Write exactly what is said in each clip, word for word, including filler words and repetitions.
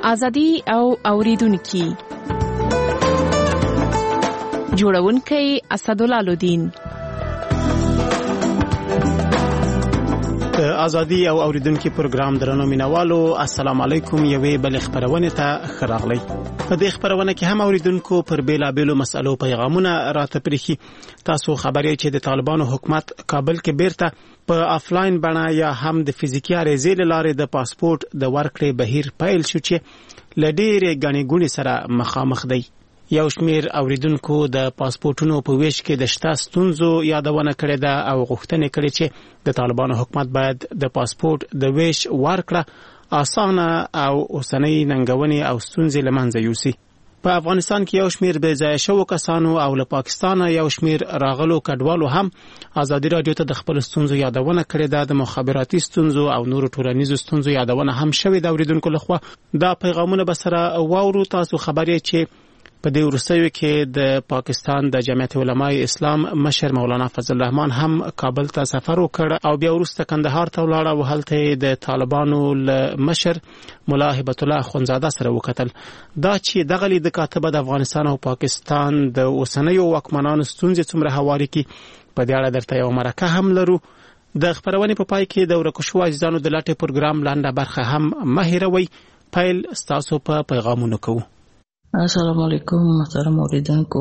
ازادي او اوریدونکو جوړونکي اسدالله لودین. ازادي او اوریدونکو پروګرام درنو مینوالو السلام علیکم. یوې بل خبرونه ته خراغلی. په دې خبرونه کې هم اوریدونکو پر بیلا بیلو مسالو پیغامونه راته پریخي. تاسو خبرې چې د طالبانو حکومت کابل کې بیرته په افلاین بڼه یا هم د فزیکي اړیزې لارې د پاسپورت د ورکړې بهیر پیل شو چې لډېرې غني ګونی سره مخامخ دی. یو شمیر اوریدونکو د پاسپورتونو په ویش کې د شته ستونزو یادونه کړې ده او غوښتنه کړې چې د طالبانو حکومت باید د پاسپورت د ویش ورکړه اسانه او اوسنۍ ننګونې او ستونزې لمنځه یوسي. په افغانستان کې یو شمیر بې ځای شوو کسانو او له پاکستان یو شمیر راغلو کډوالو هم ازادي رادیو ته د خپل ستونزو یادونه کړې ده. د مخابراتي ستونزو او نورو ټولنیزو ستونزو یادونه هم شوې ده. اوریدونکو لخوا دا پیغامونه به سره واورو. تاسو خبرې چې په دې ورسوي کې د پاکستان د جمعیت علماء اسلام مشر مولانا فضل الرحمن هم کابل ته سفر وکړ او بیا وروسته کندهار ته ولاړ او هلته د طالبانو مشر مولا هبت الله اخونزاده سره وکتل. دا چې دغه لید کاتبه د افغانستان او پاکستان د اوسنیو واکمنانو ستونزې څومره هواري کی په دې اړه درته یو مرکه هم لرو. د خبرونې په پای کې د ورکشو عزیزانو د لاټه پروګرام لاندې برخه هم مهیروي. پیل ستاسو په پیغامونو کوو. السلام علیکم محترم اوریدونکو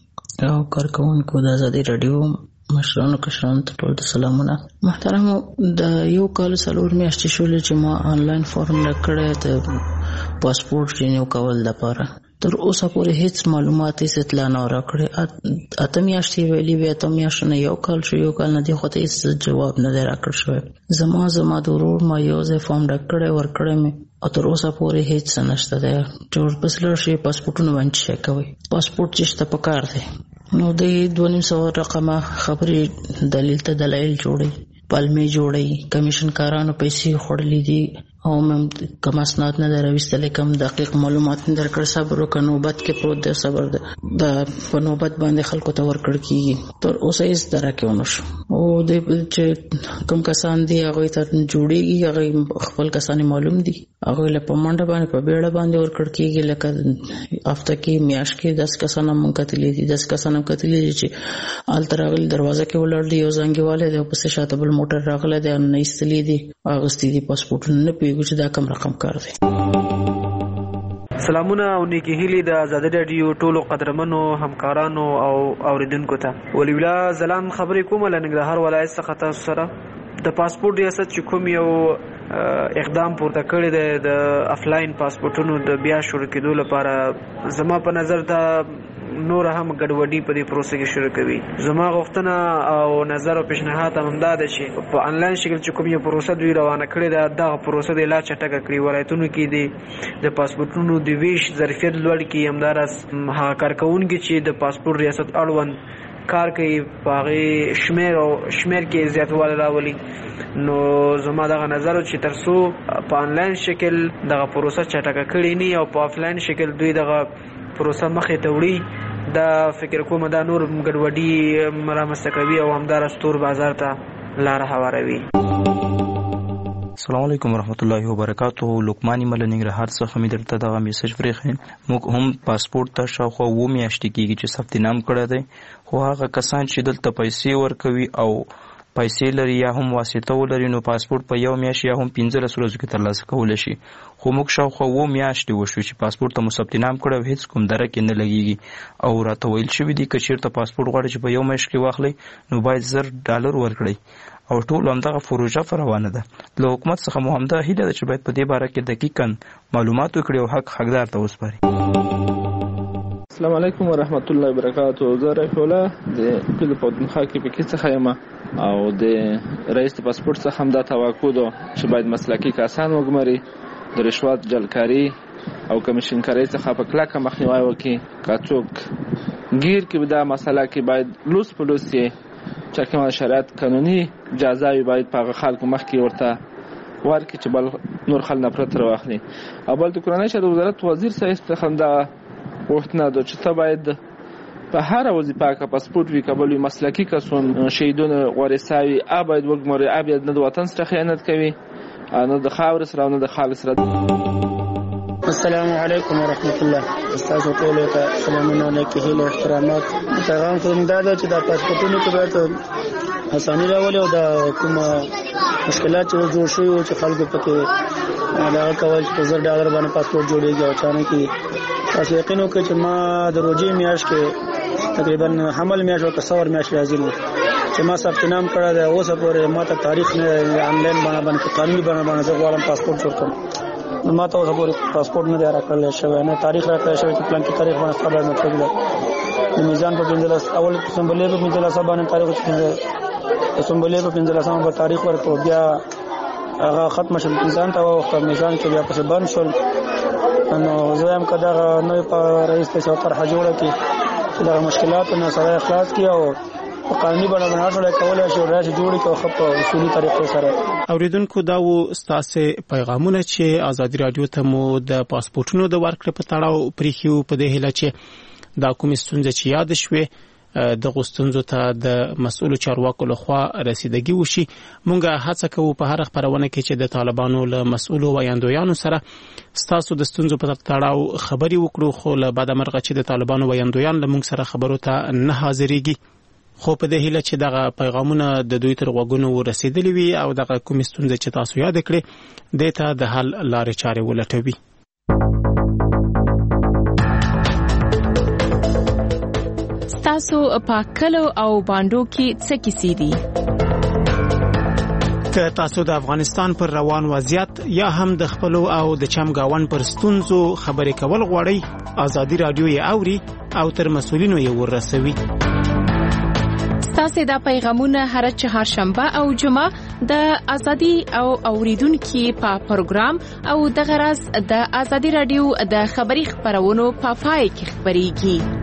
او کارکونکو د ازادي رادیو مشرانو کشرانو ته ټول سلامونه. محترم د یو کال څلور میاشتې شولې چې ما آنلاین فارم راکړی د پاسپورت رینیو کول لپاره. تر اوسه پورې هیڅ معلومات هیڅ اطلاع نه راکړې. اته میاشتې ویلې وې، اته میاشتې نه یو کال شو، یو کال نه دی خو ته هیڅ جواب نه دی راکړ شوی. زما زما د ورور ما یو ځای فارم راکړی ورکړی مې او تر اوسه پورې هیڅ نشته دی. چې ورپسې لاړ شي پاسپورټونه باندې چک کوي. پاسپورټ چې شته پکار دی نو د دوه نیم سوه رقمه خبرې دلیل ته دلایل جوړي، پلمې جوړي، کمیشن کارانو پیسې خوړلې دي او مم کم اسناد نه درويستل، کم دقیق معلومات نه درکړ. صبر وکړه، نوبت کې پروت دی، صبر دی. د په نوبت باندې خلکو ته ورکړ کیږي. تر اوسه هیڅ درکه ونه شو. او د چې کم کسان دي هغه ته جوړيږي، هغه خپل کسان معلوم دي، هغه له پمنډه باندې په بیړه باندې ورکړ کیږي. لکه هفته کې میاش کې دس کسان مونږ کتلې دي، دس کسان کتلې چې التراغل دروازه کې ولر دی، یو زنګیواله دی، پسې شاته بل موټر راغله دی، نه ایستلې دي، اغستې دي پاسپورت نه چې دا کم رقم کار دی. سلامونه او نیکی هیلی د ازادي رادیو ټولو قدرمنو همکارانو او اوریدونکو ته. ولی ولا سلام خبرې کوم له ننګرهار ولایت څخه تاسو سره. د پاسپورت ریاست چې کوم یو اقدام پورته کړی دی د افلاین پاسپورتونو د بیا شروع کېدو لپاره، زما په نظر دا نور هم ګډوډي په دې پروسه کې شروع کوي. زما غوښتنه او نظر او پیشنهاد هم دا ده چې په انلاین شکل چې کوم یو پروسه دوی روانه کړې ده، دغه پروسه د لا چټکه کړي. ولایتونو کې د پاسپورتونو د ویش ظرفیت لوړ کړي. همداراز هغه کارکوونکي چې د پاسپورت ریاست اړوند کار کوي په هغې شمیر او شمیر کې زیاتوالی راولي. نو زما دغه نظر چې تر څو په انلاین شکل دغه پروسه چټکه کړي نه او په افلاین شکل دوی دغه پروسه مخې ته وړي، دا فکر کوم دا نور ګډوډي رامنځته کوي او همداراز تور بازار ته لاره هواروي. السلام علیکم ورحمت الله وبرکاتہ. لقمان مل ننګرهار څخه مې درته دغه میسج پرېښی. موږ هم پاسپورت ته شاوخوا اووه میاشتې کېږي چې ثبت نام کړی دی، خو هغه کسان چې دلته پیسې ورکوي او پیسې لري یا هم واسطه ولري نو پاسپورت په یو میاشت یا هم پنځلس ورځو کې ترلاسه کولی شي. خو موږ شاوخوا اووه میاشتې وشو چې پاسپورت ته مو ثبت نام کړی او هېڅ کوم درکې نه لګېږي. او راته ویل شوي دي که چېرته پاسپورت غواړئ چې په یو میاشت کې واخلئ نو باید زر ډالر ورکړئ او ټول همدغه پروژه روانه ده. له حکومت څخه مو همدا هیله ده چې باید په دې باره کې دقیقاً معلومات وکړي او حق حقدار ته وسپاري. السلام علیکم ورحمت الله وبرکاتہ. زه رفیع الله د کلي پښتونخوا کې پکې څخه یم او د رئیس پاسپورت څخه هم دا توقع ده چې باید مسلکي کسان وګماري، د رشوت جلکاري او کمیشن کاري څخه په کلکه مخنیوي وکړي. که څوک گیر کې دا مسله کې باید لوس په لوس یې چې کوم شرایط قانوني جزاوي باید په خلکو مخ کې ورته ورکړي چې بل نور خل نفرت راوخلي. او بل د کورنۍ شورا وزارت وزیر صاحب څخه دا وختنه ده چې ته باید په هر وظیفه کې پاسپورت وی کابل مسلکی کسون شهیدون غورساوي ابد وګمره ابد نه د وطن سره خیانت کوي، نه د خاور سره نه د خالص سره. السلام علیکم ورحمت الله. تاسو ټول ته سلامونه نیکه هیله احترامات. پیغام کوم دا چې د پاسپورتونو کې باید اساني راولي او د کومه مشکلات چې جوړ شوي او چې خلکو پکې دا کول چې زر ډالر باندې پاسپورت جوړیږي او چانه کې تاسو یقین وکړئ چې ما د روزي میاشت کې تقریبا حمل میاشت او کسور میاشت راځي نو چې ما ثبت نام کړی دی اوس پورې ما ته تاریخ نه آنلاین باندې باندې قانوني باندې زه غواړم پاسپورت جوړ کړم نو ما ته اوس پورې پاسپورت نه دی راکړل شوی نه تاریخ راکړل شوی چې پلان کې تاریخ باندې خبر نه کړل د میزان په پنځلس اول سمبلې په پنځلس باندې تاریخ څنګه سمبلې په پنځلس باندې تاریخ ورکړو بیا هغه ختم شول میزان ته وخت میزان کې بیا پس بند شول نو زه هم کدا نو په رئیس ته څوتر حجوړه کې دا مشکلات نه سره اخلاص کیو په قانوني باندې باندې کولای شو راځي جوړي کو خپ اصولي طریقو سره. اوریدونکو دا و ستاسو پیغامونه چې ازادي رادیو ته مو د پاسپورتونو د ورکړې په تړاو پریخیو په دې هله چې دا کوم ستونزې چې یاد شوي د غوستنځو ته د مسؤل چارواکو لخوا رسیدګي وشي. مونږه هڅه کوو په هر خبرونه کې چې د طالبانو له مسؤل ویاندویانو سره ستاسو د ستونزو په تړاو خبري وکړو خو له بعد مرغه چې د طالبانو ویاندویان له مونږ سره خبرو ته نه حاضرېږي خو په دې هیله چې دغه پیغامونه د دوی تر غوږونو ورسېدلي وي او دغه کوم ستونزې چې تاسو یاد کړې دې ته د حل لارې چارې ولټوي. تاسو په کلو او باندو کې څه کیسې دي؟ که تاسو د افغانستان پر روان وضعیت یا هم د خپلو او د چمګاون پر ستونزو خبرې کول غواړئ ازادي رادیو یې اوري او تر مسؤلینو یې ورسوي. تاسو دا پیغامونه هر چهارشنبه او جمعه د ازادي او اوریدونکو په پروګرام او د غرض د ازادي رادیو د خبري خبرونو په پای کې خبريږي.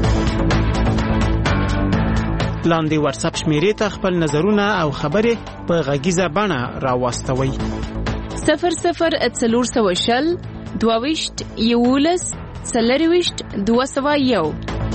لاندې واتس اپ شمیرې ته خپل نظرونه او خبرې په غږیزه بڼه راوستوي. صفر صفر څلور سوه شل دوه ویشت یولس څلور ویشت دوه سوه یو.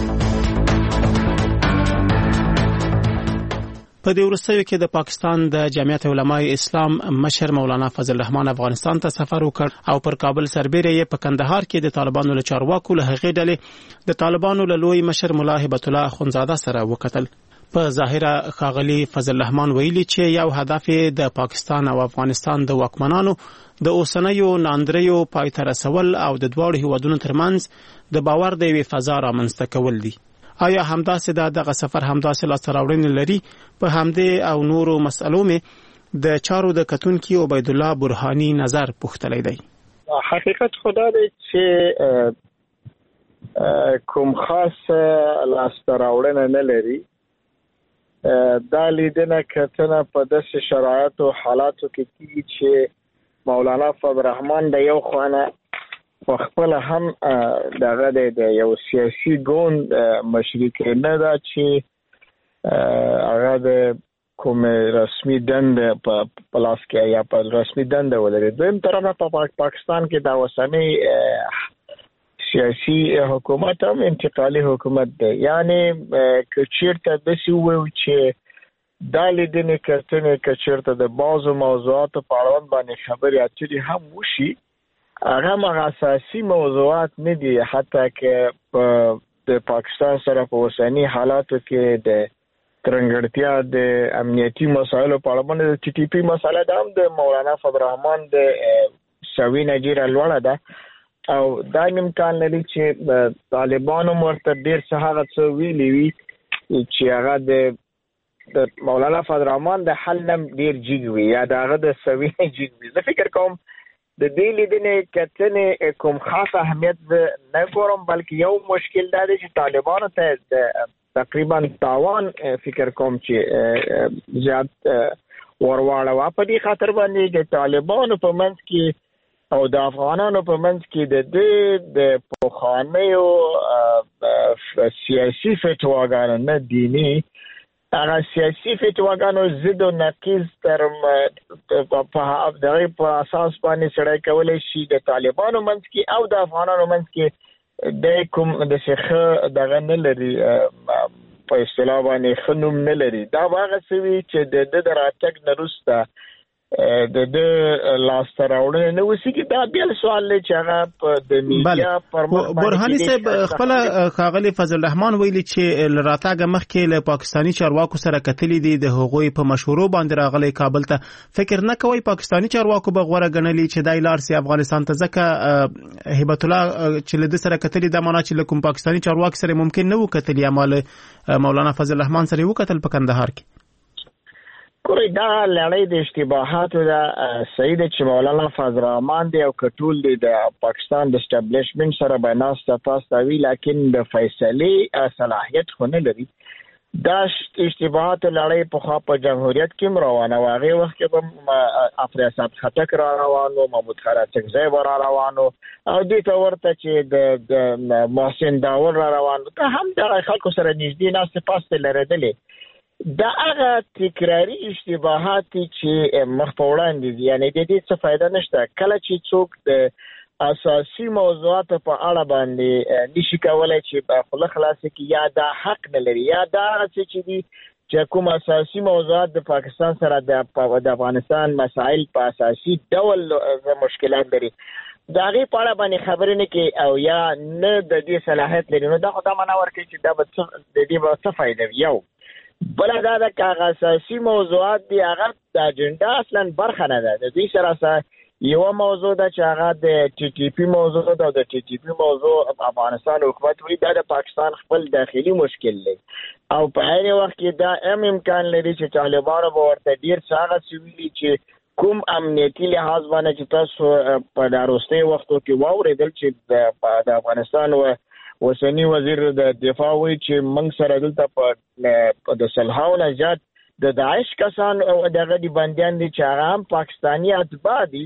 په دې وروستیو کې د پاکستان د جمعیت علماء اسلام مشر مولانا فضل الرحمن افغانستان ته سفر وکړ او پر کابل سربېره یې په کندهار کې د طالبانو له چارواکو له هغې ډلې د طالبانو له لوی مشر ملا هبت الله اخونزاده سره وکتل. په ظاهره ښاغلي فضل الرحمن ویلي چې یو هدف د پاکستان او افغانستان د واکمنانو د اوسنیو ناندریو پای ته رسول او د دواړو هیوادونو ترمنځ د باور د یوې فضا رامنځته کول دي. آیا همداسې دا دغه سفر همداسې لاسته راوړنې لري؟ په همدې او نورو مسئلو مې د چارو د کتونکي عبید الله برهانی نظر پوښتلی دی. حقیقت خدا دی چې کوم خاص لاسته راوړنه نه لري. دا لیدنه کتنه په داسې شرایطو حالاتو کې کیږي چې مولانا فضل الرحمن د یو خوانه په خپل هم دغه د یو سیاسي ګوند مشرک نه دا چې هغه د کوم رسمي دند په پلاس کې یا په رسمي دند ولري. دویم طرف په پاکستان کې دا وسنۍ سیاسي حکومت هم انتقالي حکومت دی. یعنی که چیرته داسې ووایو چې دا لیدنې کتنې که چیرته د بعضو موضوعاتو په اړوند باندې خبرې اترې هم وشي هغه هغه اساسي موضوعات نه دي. حتی که په د پاکستان سره په اوسني حالاتو کې د ترنګړتیا د امنیتي مسایلو په اړه باندې د ټي ټي پی مسله ده هم د مولانا فضل الرحمن د شوی نجیره لوړه ده او دا امکان لري چې طالبانو ورته ډیر څه هغه څه ویلي وي چې هغه د د مولانا فضل الرحمن د حل نم ډیر جګ وي یا د هغه د سوي جګ وي. زه فکر کوم د دې لیدنې کتنې کوم خاص اهمیت نه ګورم بلکې یو مشکل دا دی چې طالبانو ته تقریبا تاوان فکر کوم چې زیات ورواړه په دې خاطر باندې چې طالبانو په منځ کې او د افغانانو په منځ کې د دې د پخوانیو سیاسي فتواګانو نه دیني هغه سیاسي فتواګانو ضد او نقیض تر په دغه په اساس باندې سړی کولی شي د طالبانو منځ کې او د افغانانو منځ کې د کوم د څه دغه نه لري په اصطلاح باندې خنوم نه لري. دا هغه څه وي چې د د راتګ نه وروسته د د لاس راوړنه نو وسیږي دا بیا سوال لري چې هغه په د میډیا پر مخ برهاني صاحب خپل خاغلی فضل الرحمن ویلي چې لراتاګه مخکې له پاکستانی چارواکو سره کتلې دي د هغوی په مشورو باندې راغلي کابل ته فکر نه کوي پاکستانی چارواکو به غوړه غنلي چې دای لار سي افغانستان ته ځکه هیبت الله چې له سره کتلې د معنا چې کوم پاکستانی چارواکي سره ممکن نه وکتلې عمل مولانا فضل الرحمن سره وکتل په کندهار کې کوي دا لړۍ د اشتباهاتو دا صحیح ده چې مولانا فضل الرحمن دی او کټول دی د پاکستان د اسټابلیشمنت سره بناس تاسو وی لیکن د فیصله صلاحیت خونه لري دا اشتباهات لړۍ په خوا په جمهوریت کې روانه واغې وخت کې په افریقا خطک را روانو محمود خراچکزی را روانو او د تورته چې د محسن داور را روانو ته هم د خلکو سره نږدې ناس پاسته لريدلې دا هغه تکراری اشتباهات چې مخ په وړاندې دي یعنی د دې څه فائدہ نشته کله چې څوک د اساسي موضوعات په اړه باندې نشي کولای چې په خپل خلاص کې یا دا حق نه لري یا دا چې دي چې کوم اساسي موضوعات د پاکستان سره د افغانستان مسائل په اساسي ډول مشکلات لري دا غي په اړه باندې خبرې نه کوي او یا نه د دې صلاحیت لري نو دا خو دا معنا ورکوي چې دا به د دې به څه فائدہ یو بل دا د کاغذ اساسي موضوعات دی هغه د اجنډا اصلا برخه نه ده د دې سره سره یو موضوع ده چې هغه د ټي ټي پی موضوع ده د ټي ټي پی موضوع افغانستان حکومت وی دا د پاکستان خپل داخلي مشکل دی او په هر وخت کې دا هم امکان لري چې طالبانو به ورته ډیر څنګه سویلي چې کوم امنیتي لحاظ باندې چې تاسو په داروستي وختو کې واوریدل چې د افغانستان و وسنی وزیر د دفاع وی چې موږ سره دلته په د سلهاو نجات د داعش کسان او دغه دی بنديان دي چې هغه هم پاکستانی اتباع دي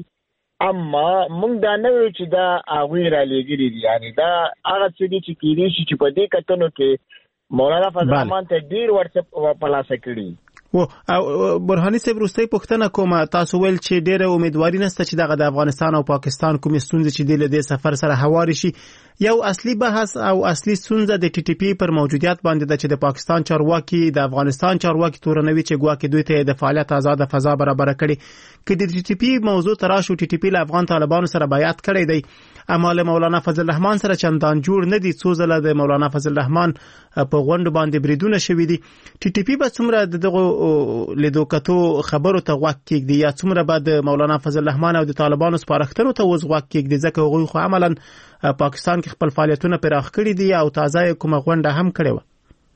اما موږ دا نه وی چې دا هغه را لګري دي یعنی دا هغه څه دي چې کیږي چې په دې کتنو کې مولانا فضل الرحمن ته ډیر ورڅ په لاس کړی و برهاني صاحب روستي پښتنه کومه تاسو ویل چې ډېره امیدواري نشته چې دغه د افغانستان او پاکستان کومې ستونزې چې د دې سفر سره هواري شي یو اصلي بحث او اصلي ستونزه د ټي ټي پی پر موجودیت باندې ده چې د پاکستان چارواکي د افغانستان چارواکي تورنوي چې ګواکې دوی ته د فعالیت آزاد فضا برابر کړي کې د ټي ټي پی موضوع تراشو ټي ټي پی له افغان طالبانو سره بیعت کړی دی اما له مولانا فضل الرحمن سره چندان جوړ نه دي څو ځله د مولانا فضل الرحمن په غونډه باندې بریدونه شوي دي ټي ټي پی به څومره دغه لیدو کتو خبرو ته غوږ کېږدي یا څومره به د مولانا فضل الرحمن او د طالبانو سپارښتنو ته وز غوږ کېږدي ځکه هغوی خو عملاً پاکستان کې خپل فعالیتونه پراخ کړي دي او تازه کومه غونډه هم کړې وه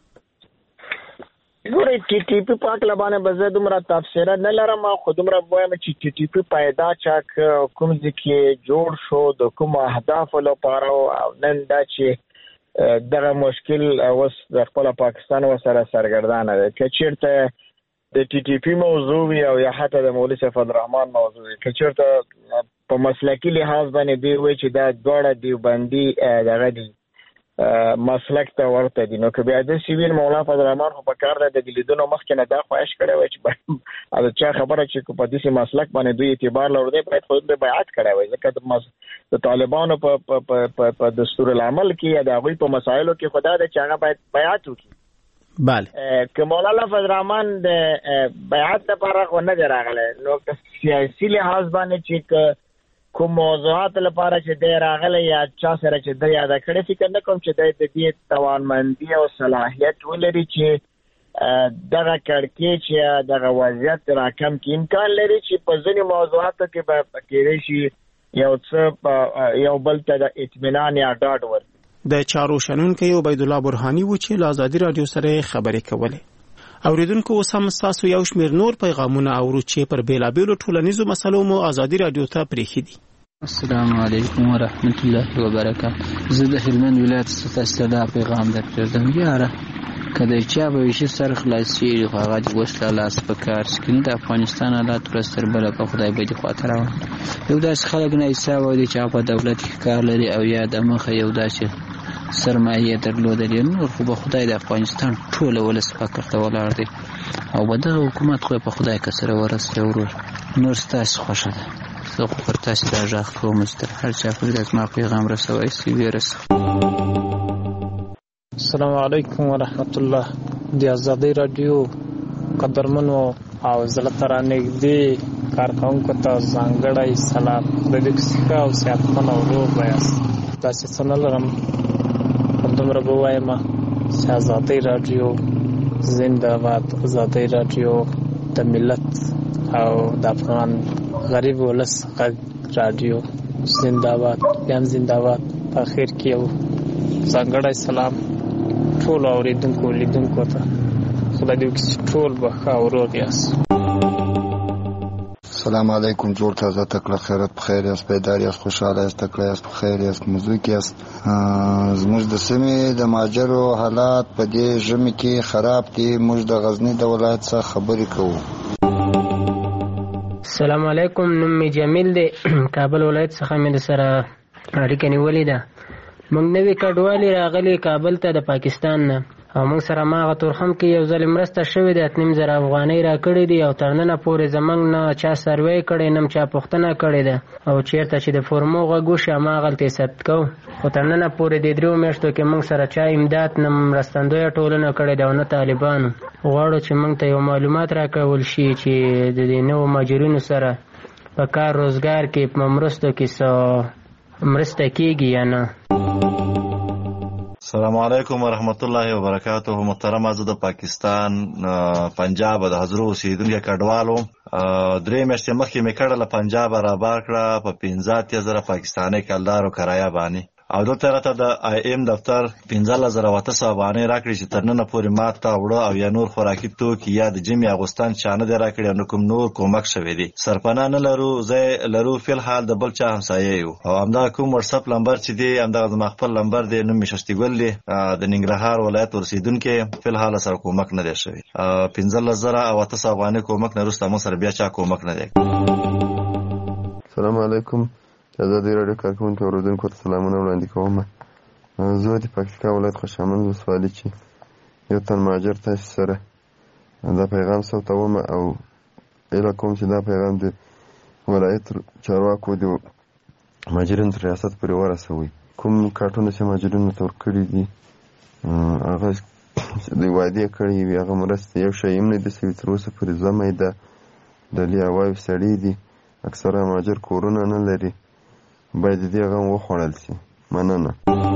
ګورې ټي ټي پی پاک لبانه بزه دومره تفسیر نه لرم خو دومره وایم چې ټي ټي پی پیدا چاک کوم ځکه جوړ شو د کوم اهداف لپاره او نن دا چې دغه مشکل اوس د خپل پاکستان سره سرګردانه ده چې چیرته د ټي ټي پی موضوع او یا حتی د مولوی فضل الرحمن موضوع چې چیرته په مسلکی لحاظ باندې دی وای چې دا دوړه دیوبندي دغه دی مسلک ته ورته دي نو که بیا د سیویل مولانا فضل الرحمن خو په کار د لیدونو مخکې نه دا خواهش کړی وای چې دا چا خبره چې په دې مسلک باندې دوی اعتبار لري باید خو د بیعت کړی وای ځکه د طالبانو په په په دستور العمل کې یا د هغوی په مسایلو کې خدا د چاغه باید بیعت وکړي بله که مولانا فضل الرحمن د بیعت لپاره خو نه راغلی نو سیاسي لحاظ باندې چې کوم موضوعات لپاره چې د راغله یا چا سره چې د یاد کړی فکر نه کوم چې د دې توانمندي او صلاحیت ولري چې دغه کړکېچ یا دغه وضعیت راکم کې امکان لري چې په ځینې موضوعاتو کې به کېدای شي یو څه یو بل ته د اطمینان یا ډاډ ورکړي د چارو شنونکي عبید الله برهاني و چې له ازادي رادیو سره خبرې کولې اوریدونکو اوس هم تاسو یو شمېر نور پیغامونه اورو چې پر بیلابېلو ټولنیزو مسلو مو ازادي رادیو ته پرېښي دي السلام علیکم ورحمت الله وبرکاته زه د هلمند ولایت څخه دا پیغام درکړم یاره کله چې به وشي سر خلاصي هغه د وسله لاس په کار سکین د افغانستان حالات ورستر بل په خدای به دي خاطر یو داس خلک نه حساب ودی چې په دولت کې کار لري او یا د مخه یو داسې سرمایه درلودل نو خو به خدای د افغانستان ټول ولس فکر ته ولاړ دی او به د حکومت خو په خدای کسره ورسره ورور نور ستاسو خوښه ده زه خو پر تاسو راځه کوم ستر هر چا په دې ما پیغام رسوي سی ویرس السلام علیکم ورحمت الله د ازادي رادیو قدرمنو او زلترانه دې کارکوونکو ته ځانګړی سلام. د دې کیسې او صحتمن او روغ یاست. داسې څه نه لرم، همدومره به ووایم چې ازادۍ راډیو زنده باد. ازادۍ راډیو د ملت او د افغان غریب ولس غږ راډیو زنده باد. بیا هم زنده باد. په اخر کې یو ځانګړی سلام ټولو اورېدونکو لیدونکو ته. خدای دې وکړي چې ټول به ښه او روغ یاست. السلام علیکم. جوړ تازه تکړه خیرت په خیر یاست، بیدار یاست، خوشحاله یاست، تکړه یاست، په خیر یاست، مزوک یاست. زموږ د سیمې د ماجرو حالات په دې ژمي کې خراب دي. موږ د غزني د ولایت څخه خبرې کوو. السلام علیکم. نوم می جمیل دی. کابل ولایت څخه مې سره اړیکه نیولې ده. موږ نوې کډوالي راغلي کابل ته د پاکستان نه، او موږ سره ماغه تورخم کې یو ځل مرسته شوې ده. اتنیم زره افغانۍ را کړې دي او تر ننه پورې زموږ نه چا سروې کړې، نه چا پوښتنه کړې ده. او چېرته چې د فورمو غږ وشي هماغلته ثبت کوو. خو تر ننه پورې د دریو میاشتو کې موږ سره چا امداد نه مرستندویه ټولنه کړې ده او نه طالبانو. غواړو چې موږ ته یو معلومات راکول شي چې د دې نوو مهاجرینو سره په کار روزګار کې په مرستو کې څه مرسته کېږي یا نه. السلام علیکم ورحمت الله وبرکاته. محترم، زه د پاکستان پنجاب د حضرو اوسیدونکی کډوالو. درې میاشتې مخکې مې کډه له پنجاب رابار کړه په پنځه اتیا زره پاکستاني کلدارو کرایه باندې، او دلته راته د آی ایم دفتر پنځلس زره اته سوه افغانۍ راکړي چې تر ننه پورې ما ته اوړه او یا نور خوراکي توکي یا د ژمي اغوستن چا نه دی راکړي او نه کوم نور کومک شوی دی. سرپناه نه لرو، ځای لرو فلحال د بل چا همسایه یو. او همدغه کوم وټساپ نمبر چې دی همدغه زما خپل نمبر دی. نوم مې ششتیګل دی، د ننګرهار ولایت اوسېدونکی. فلحال سره کومک نه دی شوی. پنځلس زره او اته سوه افغانۍ کومک نه وروسته موږ سره بیا چا کومک نه دی. السلام علیکم. ازادي راډیو کارکوونکو اورېدونکو ته سلامونه وړاندې کوم. زه د پکتیکا ولایت خوشامند ولسوالي چې یو تن مهاجر تاسو سره دا پیغام ثبتوم او ایله کوم چې دا پیغام د ولایت چارواکو د مهاجرینو تر ریاست پورې ورسوي. کوم کارټونه چې مهاجرینو ته ورکړي دي هغه د وعدې کړي وي هغه مرستې یو شی هم نه دي سوي تر اوسه پورې. زمه د ډلې هوايو سړي دي، اکثره مهاجر کورونه نه لري، باید دې غم وخوړل شي. مننه.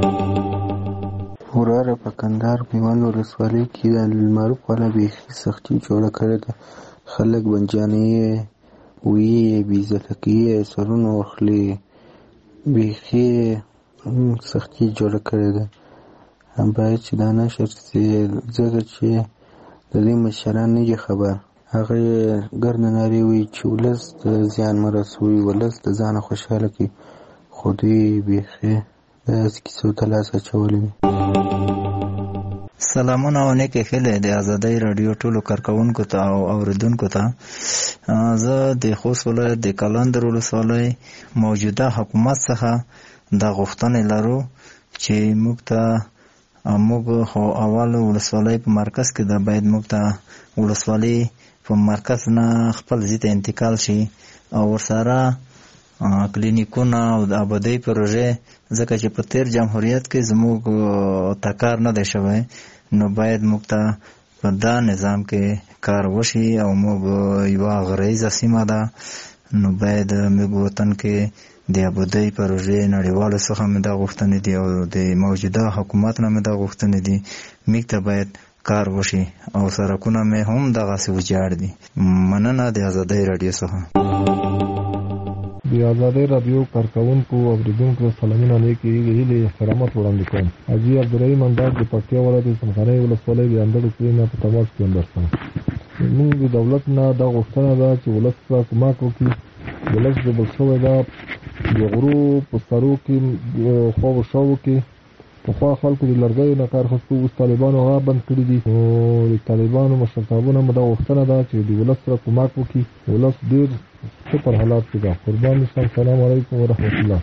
وراره په کندهار میوند ولسوالۍ کې د المعروف والا بیخي سختي جوړه کړې ده. خلک بنجانې ویې بېعزته کوي، سرونه ورخلي، بیخي سختي جوړه کړې ده. باید چې دا نشر شي، ځکه چې د دې مشران نه دي خبر. هغه ګرد نارې وایي چې ولس د زیان مه رسوئ، ولس د ځانه خوشحاله کړي، خو دوی بیخي داسې کیسو ته لاس اچولی وي. سلامونه او نیکې ښې د ازادۍ راډیو ټولو کارکوونکو ته او اورېدونکو ته. زه د خوست ولایت د کلندر ولسوالۍ موجوده حکومت څخه دا غوښتنې لرو چې موږ ته موږ خو اول ولسوالۍ په مرکز کې ده، باید موږ ته ولسوالۍ په مرکز نه خپل ځای ته انتقال شي او ورسره کلینیکونه او د آبادۍ پروژې، ځکه چې په تیر جمهوریت کې زموږ ته کار نه دی شوی، نو باید موږ ته په دا نظام کې کار وشي. او موږ یوه غرایزه سیمه ده، نو باید موږ وطن کې د آبادۍ پروژې نړیوالو څخه مې دا غوښتنې دي او د موجوده حکومت نه مې دا غوښتنې دي. موږ ته باید کار وشي او سړکونه مې هم دغسې وچاړ دي. مننه د ازادۍ راډیو څخه. د ازادۍ راډیو کارکوونکو او اورېدونکو سلامونه نیکې هیلې احترامات وړاندې کوم. حاجي عبدالرحیم انداز د پکتیا ولایت د څمخانۍ ولسوالۍ د اندړو کلي نه په تماس کې یم درسم. موږ د دولت نه دا غوښتنه ده چې ولس ته کومک وکړي. ولس ژبل شوی ده د غرو په سرو کې خواب و شاو کې پخوا خلکو د لرګیو نه کار اخیستو، اوس طالبانو هغه بند کړي دي. نو د طالبانو مشرتابونه مو دا غوښتنه ده چې د ولس سره کومک وکړي. ولس ډېر ښه پر حالات کې ده. قربان شم. سلام علیکم ورحمت الله.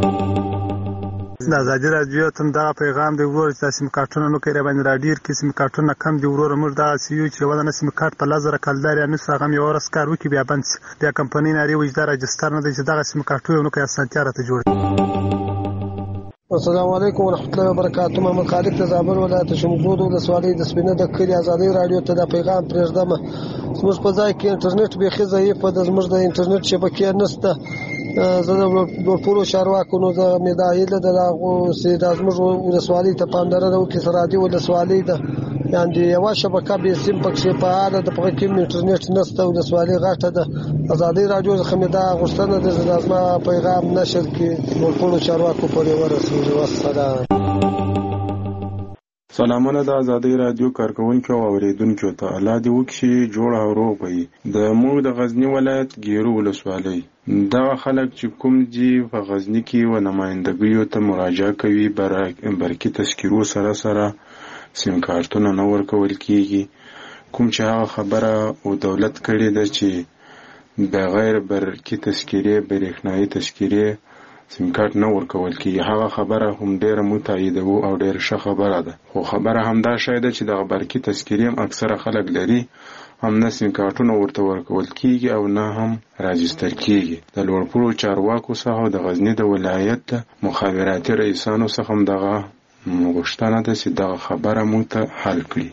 د ازادي راډیو ته دا پیغام دی ورور چې سیم کارتونه نو کوي باندې راډیر کې سیم کارتونه کم دی ورور موږ دا سیو چې ودانه سیم کارت په لزر کلدار یا نس هغه یو ورس کار وکي بیا بند بیا کمپنی ناری وجدار رجستر نه دی چې دا سیم کارتونه نو کوي اسانتیا راته جوړ. السلام علیکم ورحمۃ اللہ وبرکاتہ. محمد خالد د زابل ولایت شمګود ولسوالۍ د سپینه د کلي ازادي رادیو ته د پیغام پرېږدم. زموږ په ځای کې انټرنیټ بیخي ضعیف ده، زموږ د انټرنیټ شبکې نشته. زه د لوړپوړو چارواکو نو د مداهله د هغو چې د زموږ ولسوالۍ ته پاملرنه وکړي. سرحدي ولسوالۍ ده، یعنې یوه شبکه بې سیم پکښې فعاله ده، په هغې کې انټرنیټ نشته. ولسوالۍ غټه ده. ازادي رادیو څخه مې دا غوښتنه ده چې دا زما پیغام نشر کړي، لوړپوړو چارواکو پورې ورسوي. والسلام. سلامونه د ازادي رادیو کارکونکو او اوریدونکو ته. الله دې وکړي جوړ او روغ وي. د موږ د غزنی ولایت ګیرو ولسوالۍ دغه خلک چې کوم دي په غزنی کې و نمائندګیو ته مراجعه کوي، برقي تذکیرو سره سره سیم کارتونه نه ورکول کیږي. کوم چې هغه خبره او دولت کړې ده چې بغیر برقي تذکیرې برېښنایي تذکیرې سیم کارت نه ورکول کیږي، هغه خبره هم ډیره متاییدوو او ډیره ښه خبره ده. خو خبره همدا شی ده چې دغه برقي تذکیرې هم اکثره خلک لري، هم نه سیم کارتونه ورته ورکول کیږي او نه هم راجستر کیږي. د لوړپوړو چارواکو څخه د غزنی د ولایت د مخابراتي رئیسانو څخه هم دغه غوښتنه ده چې دغه خبره موږ ته حل کړي.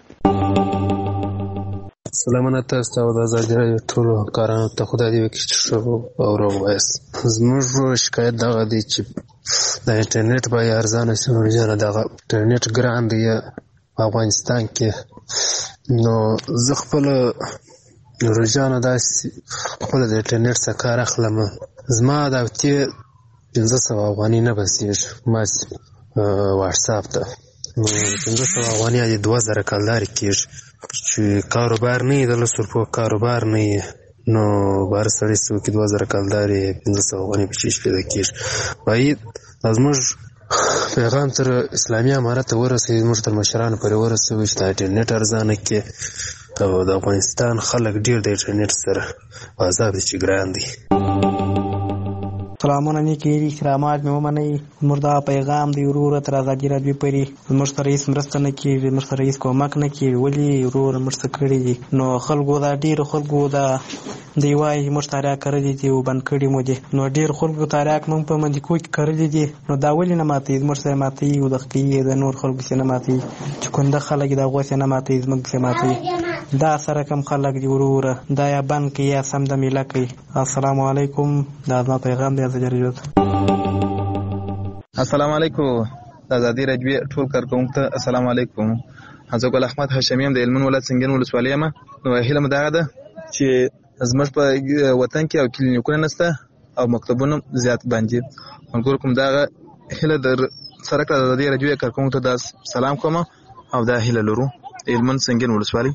سلامونه تاسو ته او د ازادي راډیو ټولو کارانو ته. خدای دې وکړي چې ښه او روغ وایاست. زموږ شکایت دغه دی چې د انټرنیټ بیه ارزانه شي. نورجانه دغه انټرنیټ ګران دی په افغانستان کې. نو زه خپله نورجانه داسې خپله د انټرنیټ څخه کار اخلم. زما د هفتې پنځه سوه افغانۍ نه بسېږي ما واټساپ ته. نو پنځه سوه افغانۍ د دوه زره کلدارې کېږي چې کاروبار نه وي، د لسو روپو کاروبار نه وي. نو بهر سړی څه وکړي، دوه زره کلدارې پنځه سوه افغانۍ په چیش پیدا کېږي. باید دا زموږ پیغام تر اسلامي امارت ته ورسوي، زموږ تر مشرانو پورې ورسوي چې دا انټرنیټ ارزانه کړي. او د افغانستان خلک ډېر د انټرنیټ سره په عذاب دي چې ګران دي. سلامونه نیکې هیلې احترامات مې ومنئ. زموږ دا پیغام دی وروره تر ازادي راډیو پورې. زموږ سره هېڅ مرسته نه کېږي، زموږ سره هېڅ کومک نه کېږي. ولې وروره موږ څه کړي دي؟ نو خلکو دا ډېرو خلکو دا دی وایي موږ تاریاک کرلي دي او بند کړي مو دي. نو ډېر خلکو تاریاک موږ په مندیکو کې کرلي دي. نو دا ولې نه ماتوي؟ زموږ سره ماتوي او د خکې د نور خلکو سره نه ماتوي. چې کنده خلک د هغو سره نه ماتوي، زموږ سره ماتوي. دا سره کم خلک دي وروره، دا یا بند کړي یا سم د میله کوي. السلام علیکم. دا زما پیغام دی ازادي راډیو ته. السلام علیکم. د ازادي راډیو ټول کارکونکو ته السلام علیکم. زه ګل احمد هاشمي یم د هلمند ولایت سنګین ولسوالۍ یم. نو هیله مې دغه ده چې زموږ په وطن کې او کلینیکونه نشته او مکتبونه زیات باندې. ملګرو کوم دغه هیله در سره کړه. د ازادي راډیو کارکونکو ته دا سلام کوم او دا هیله لرو. هلمند سنګین ولسوالۍ.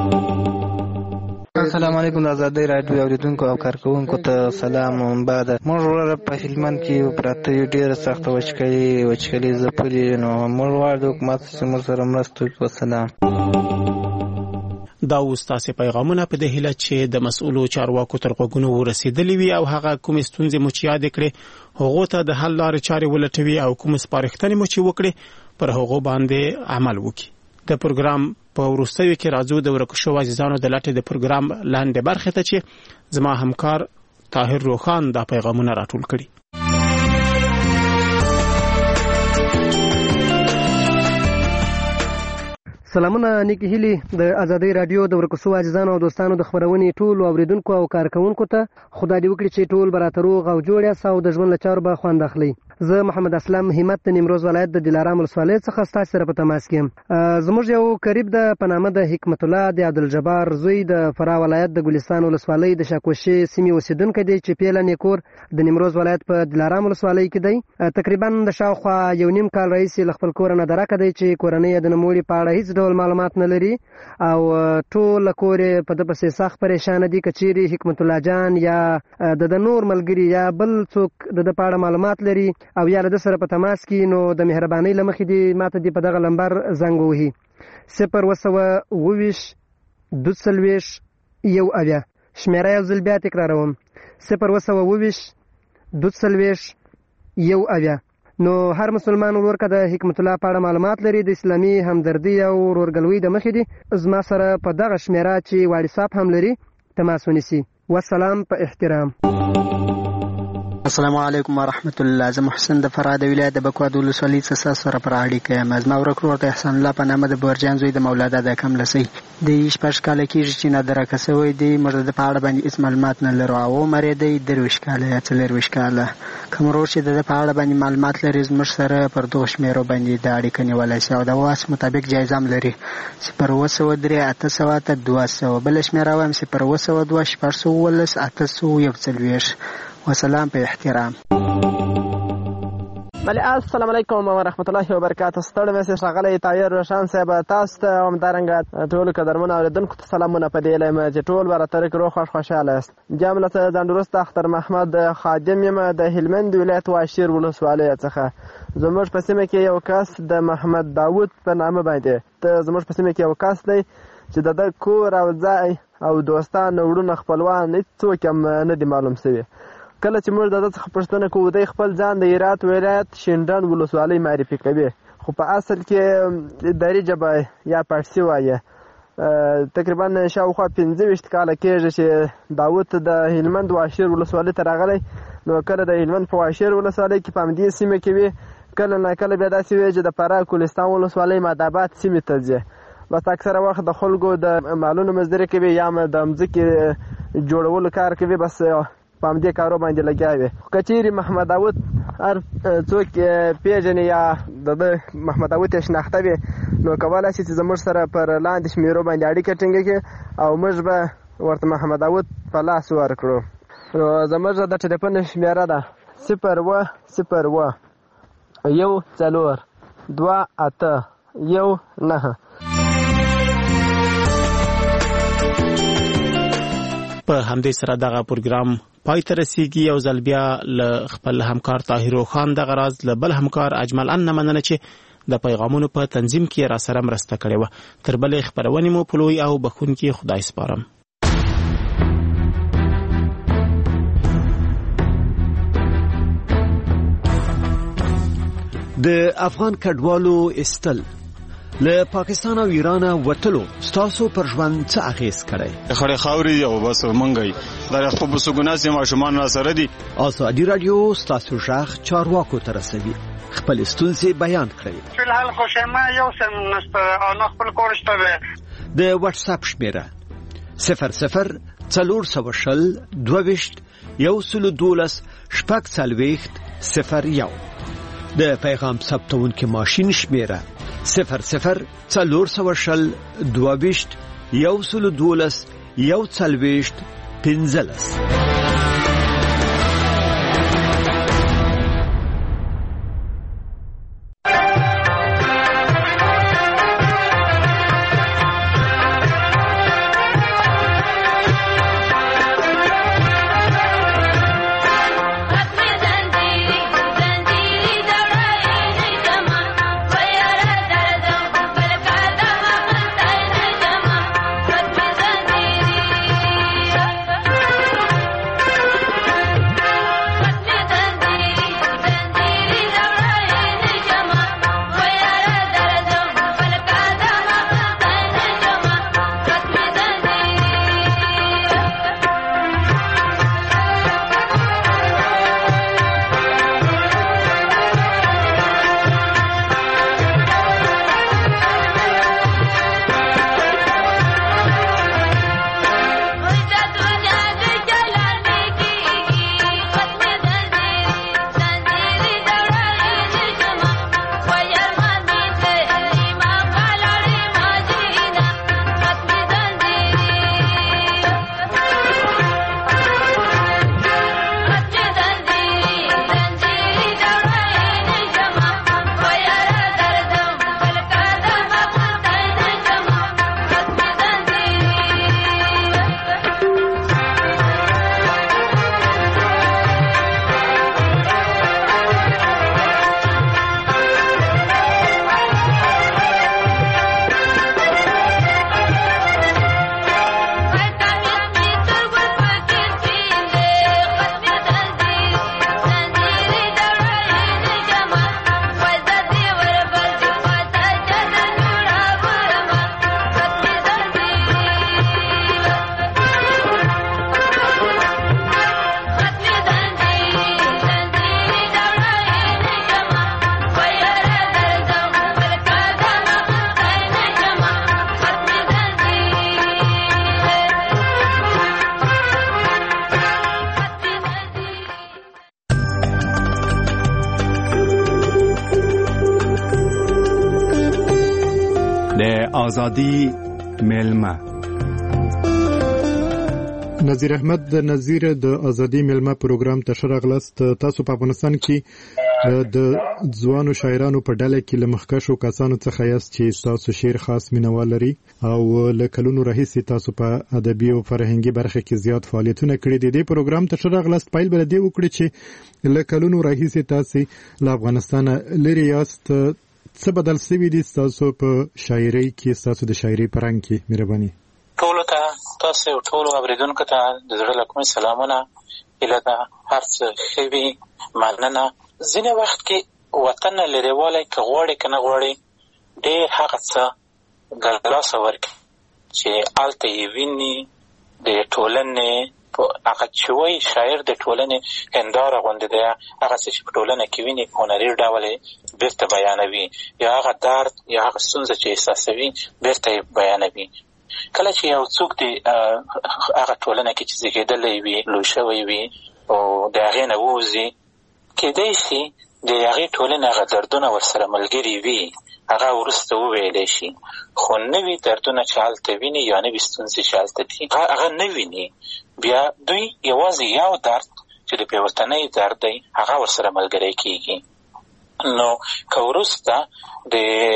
السلام علیکم. د ازادي راډیو اوریدونکو او کارکونکو ته سلام. بعد موږ وروره په هلمند کې پراته یو ډېره سخته وچکالي وچکالي ځپلې. نو موږ غواړو د حکومت چې موږ سره مرسته وکړي. والسلام. دا اوس تاسې پیغامونه په دې هیله چې د مسؤلو چارواکو تر غوږونو ورسېدلي وي او هغه کومې ستونزې مو چې یادې کړې هغو ته د حل لارې چارې ولټوي او کومې سپارښتنې مو چې وکړې پر هغو باندې عمل وکړي. د پروګرام په وروستیو کې راځو د ورکو شوو عزیزانو د لټې د پروګرام لاندې برخې ته چې زما همکار طاهر روخان دا پیغامونه راټول کړي. سلامونه نیکې هیلې د ازادي راډیو د ورکو شوو عزیزانو او دوستانو د خبرونې ټولو اوریدونکو او کارکونکو ته. خدای دې وکړي چې ټول به راته روغ او جوړ یاست او د ژوند له چارو به خوند اخلئ. زه محمد اسلم همت د نیمروز ولایت د دلارام ولسوالۍ څخه ستاسو سره په تماس کې یم. زموږ یو قریب د په نامه د حکمت الله د عبدالجبار زوی د فراه ولایت د ګلستان ولسوالۍ د شاکوشي سیمې اوسیدونکی دی چې پیله نیکور د نیمروز ولایت په دلارام ولسوالۍ کې دی. تقریبا د شاوخوا یو نیم کال راهیسې له خپل کوره نه درکه دی چې کورنۍ یې د نوموړي په اړه هیڅ ډول معلومات نه لري او ټول کور یې په ده پسې سخت پریشانه دي. که چیرې حکمت الله جان یا د د نور ملګري یا بل څوک د ده په اړه معلومات لري او یا له ده سره په تماس کې، نو د مهربانۍ له مخې دې ماته دې په دغه لمبر زنګ ووهي: صفر اوه سوه اوه ویشت دوه څلوېښت یو اویا. شمېره یو ځل بیا تکراروم: صفر اوه سوه اوه ویشت دوه څلوېښت یو اویا. نو هر مسلمان ورور که د حکمت الله په اړه معلومات لري د اسلامي همدردي او ورورګلوۍ د مخې دي زما سره په دغه شمېره چې واټساپ هم لري تماس ونیسي. والسلام په احترام. السلام علیکم ورحمت الله. زه محسن د فراه د ولایت د بکواد ولسوالۍ څخه سره پر اړیکه یم. زما ورک ورور د احسان الله په نامه د بورجان زوی د مولا دادا کملسۍ د شپږ کاله کېږي چې نادرکه سوی دی. موږ د په اړه باندې هېڅ معلومات نه لرو. او عمر یې دی درویشت کاله یا څلېرویشت کاله. کوم ورور چې د ده په اړه باندې معلومات لري زموږ سره پر دغو شمېرو باندې د اړیکه نیولی شي او د وس مطابق جایزه هم لري. صفر اووه سوه درې اته سوه اته دوه سوه. بله شمېره وایم صفر اووه سوه دوه شپږ سوه اوولس اته سوه یو څلوېښت. وسلام په احترام. بله السلام علیکم ورحمت الله وبرکاته. ستړی مې سې ښاغلی طاهر روشن صاحب تاسو ته او همدارنګه ټولو قدرمنو اورېدونکو ته سلامونه په دې هیله یم چې ټول به راته روغ خوښ خوشحاله یاست. جام له څه ځان وروسته اختر محمد خادم یم د هلمند ولایت واشیر ولسوالۍ څخه. زموږ په سیمه کې یو کس د محمد داود په نامه باندې ته زموږ په سیمه کې یو کس دی چې د ده کور او ځای او دوستان وروڼه خپلوان هېڅوک هم نه دي معلوم شوي. کله چې موږ د ده څخه پوښتنه کوو دی خپل ځان د هرات ولایت شینډنډ ولسوالۍ معرفي کوي، خو په اصل کې دري ژبه یا پارسي وایي. تقریبا شاوخوا پنځه ویشت کاله کېږي چې داود د هلمند واشیر ولسوالۍ ته راغلی. نو کله د هلمند په واشیر ولسوالۍ کې په همدې سیمه کې وي، کله نه کله بیا داسې وي چې د فراه کولستان ولسوالۍ مادآباد سیمې ته ځي. بس اکثره وخت د خلکو د مالونو مزدوري کوي یا د مځکې جوړولو کار کوي، بس په همدې کارو باندې لګیا وي. که چیرې محمد داود هر څوک پیژني یا د ده محمد داود یې شناخته وي نو کولی شي چې زموږ سره پر لاندې شمېرو باندې اړیکه ټینګه کړي او موږ به ورته محمد داود په لاس ورکړو. نو زموږ د ټلیفون شمېره ده صفر اووه صفر اووه یو څلور دوه اته یو نهه. په همدې سره دغه پروګرام پای ته رسیږي. یو ځل بیا له خپل همکار طاهر خان دغه راز له بل همکار اجمل ان نه مننه چې د پیغامونو په تنظیم کې را سره مرسته کړې وه. تر بلې خپرونې مو په لوی او بخښونکي خدای سپارم. د افغان کډوالو استل له پاکستان او ایران وتلو ستاسو پر ژوند څه اغیز کړی؟ خړې خاورې او بس منګي دا خو په سګوناسي ماشومان را سره دي. ازادي رادیو ستاسو ژغ چارواکو ته رسوي. خپل ستونزې بیان کړئ. فلحال خوشما یو سم نست او خپل کورشته ده. د واتس اپ شمیره صفر صفر څلور سوه شل دوه ویشت یو سلو دولس شپږ څلوېښت صفر یو. د پیغام ثبتونکي ماشین شمیره صفر صفر څلور سوه شل دوه ویشت یو سلو دولس یو څلوېښت پنځلس. آزادی میلمه. نظیر احمد د نظیر د ازادي میلمه پروګرام ته ښه راغلاست. تاسو په افغانستان کې د ځوانو شاعرانو په ډله کې له مخکښو کسانو څخه یاست چې تاسو شعر خاص مینوال لري او له کلونو راهیسې تاسو په ادبي او فرهنګي برخه کې زیات فعالیتونه کړي دي. د پروګرام ته ښه راغلاست. پایل بل دی وکړي چې له کلونو راهیسې تاسو له افغانستان لري یاست. څه بدل شوي دي تاسو په شاعرۍ کې، تاسو د شاعرۍ په رنګ کې؟ مهرباني. ټولو ته، تاسو ټولو اوریدونکو ته د زړه له کومې سلامونه. هیله ده هر څه ښه وي. مننه. ځینې وخت کې وطن نه لرېوالی که غواړي که نه غواړي ډېر هغه څه ګلاسه ورکړي چې هلته یې ویني د ټولنې هغه چې وایي شاعر د ټولنې هنداره غوندې دی. هغه څه چې په ټولنه کې ویني په هنري ډول یې بېرته بیانوي، یا هغه درد یا هغه ستونزه چې احساسوي بېرته یې بیانوي. کله چې یو څوک د هغه ټولنه کې چې زېږېدلی وي، لوی شوی وي او د هغې نه ووځي، کېدای شي د هغې ټولنې هغه دردونه ورسره ملګري وي، هغه وروسته وویلی شي. خو نوي دردونه چې هلته ویني یا نوي ستونزې چې هلته دي هغه نه ویني. بیا دوی یوازې یو درد چې د بېوطنۍ درد دی هغه ورسره ملګری کېږي. نو که وروسته د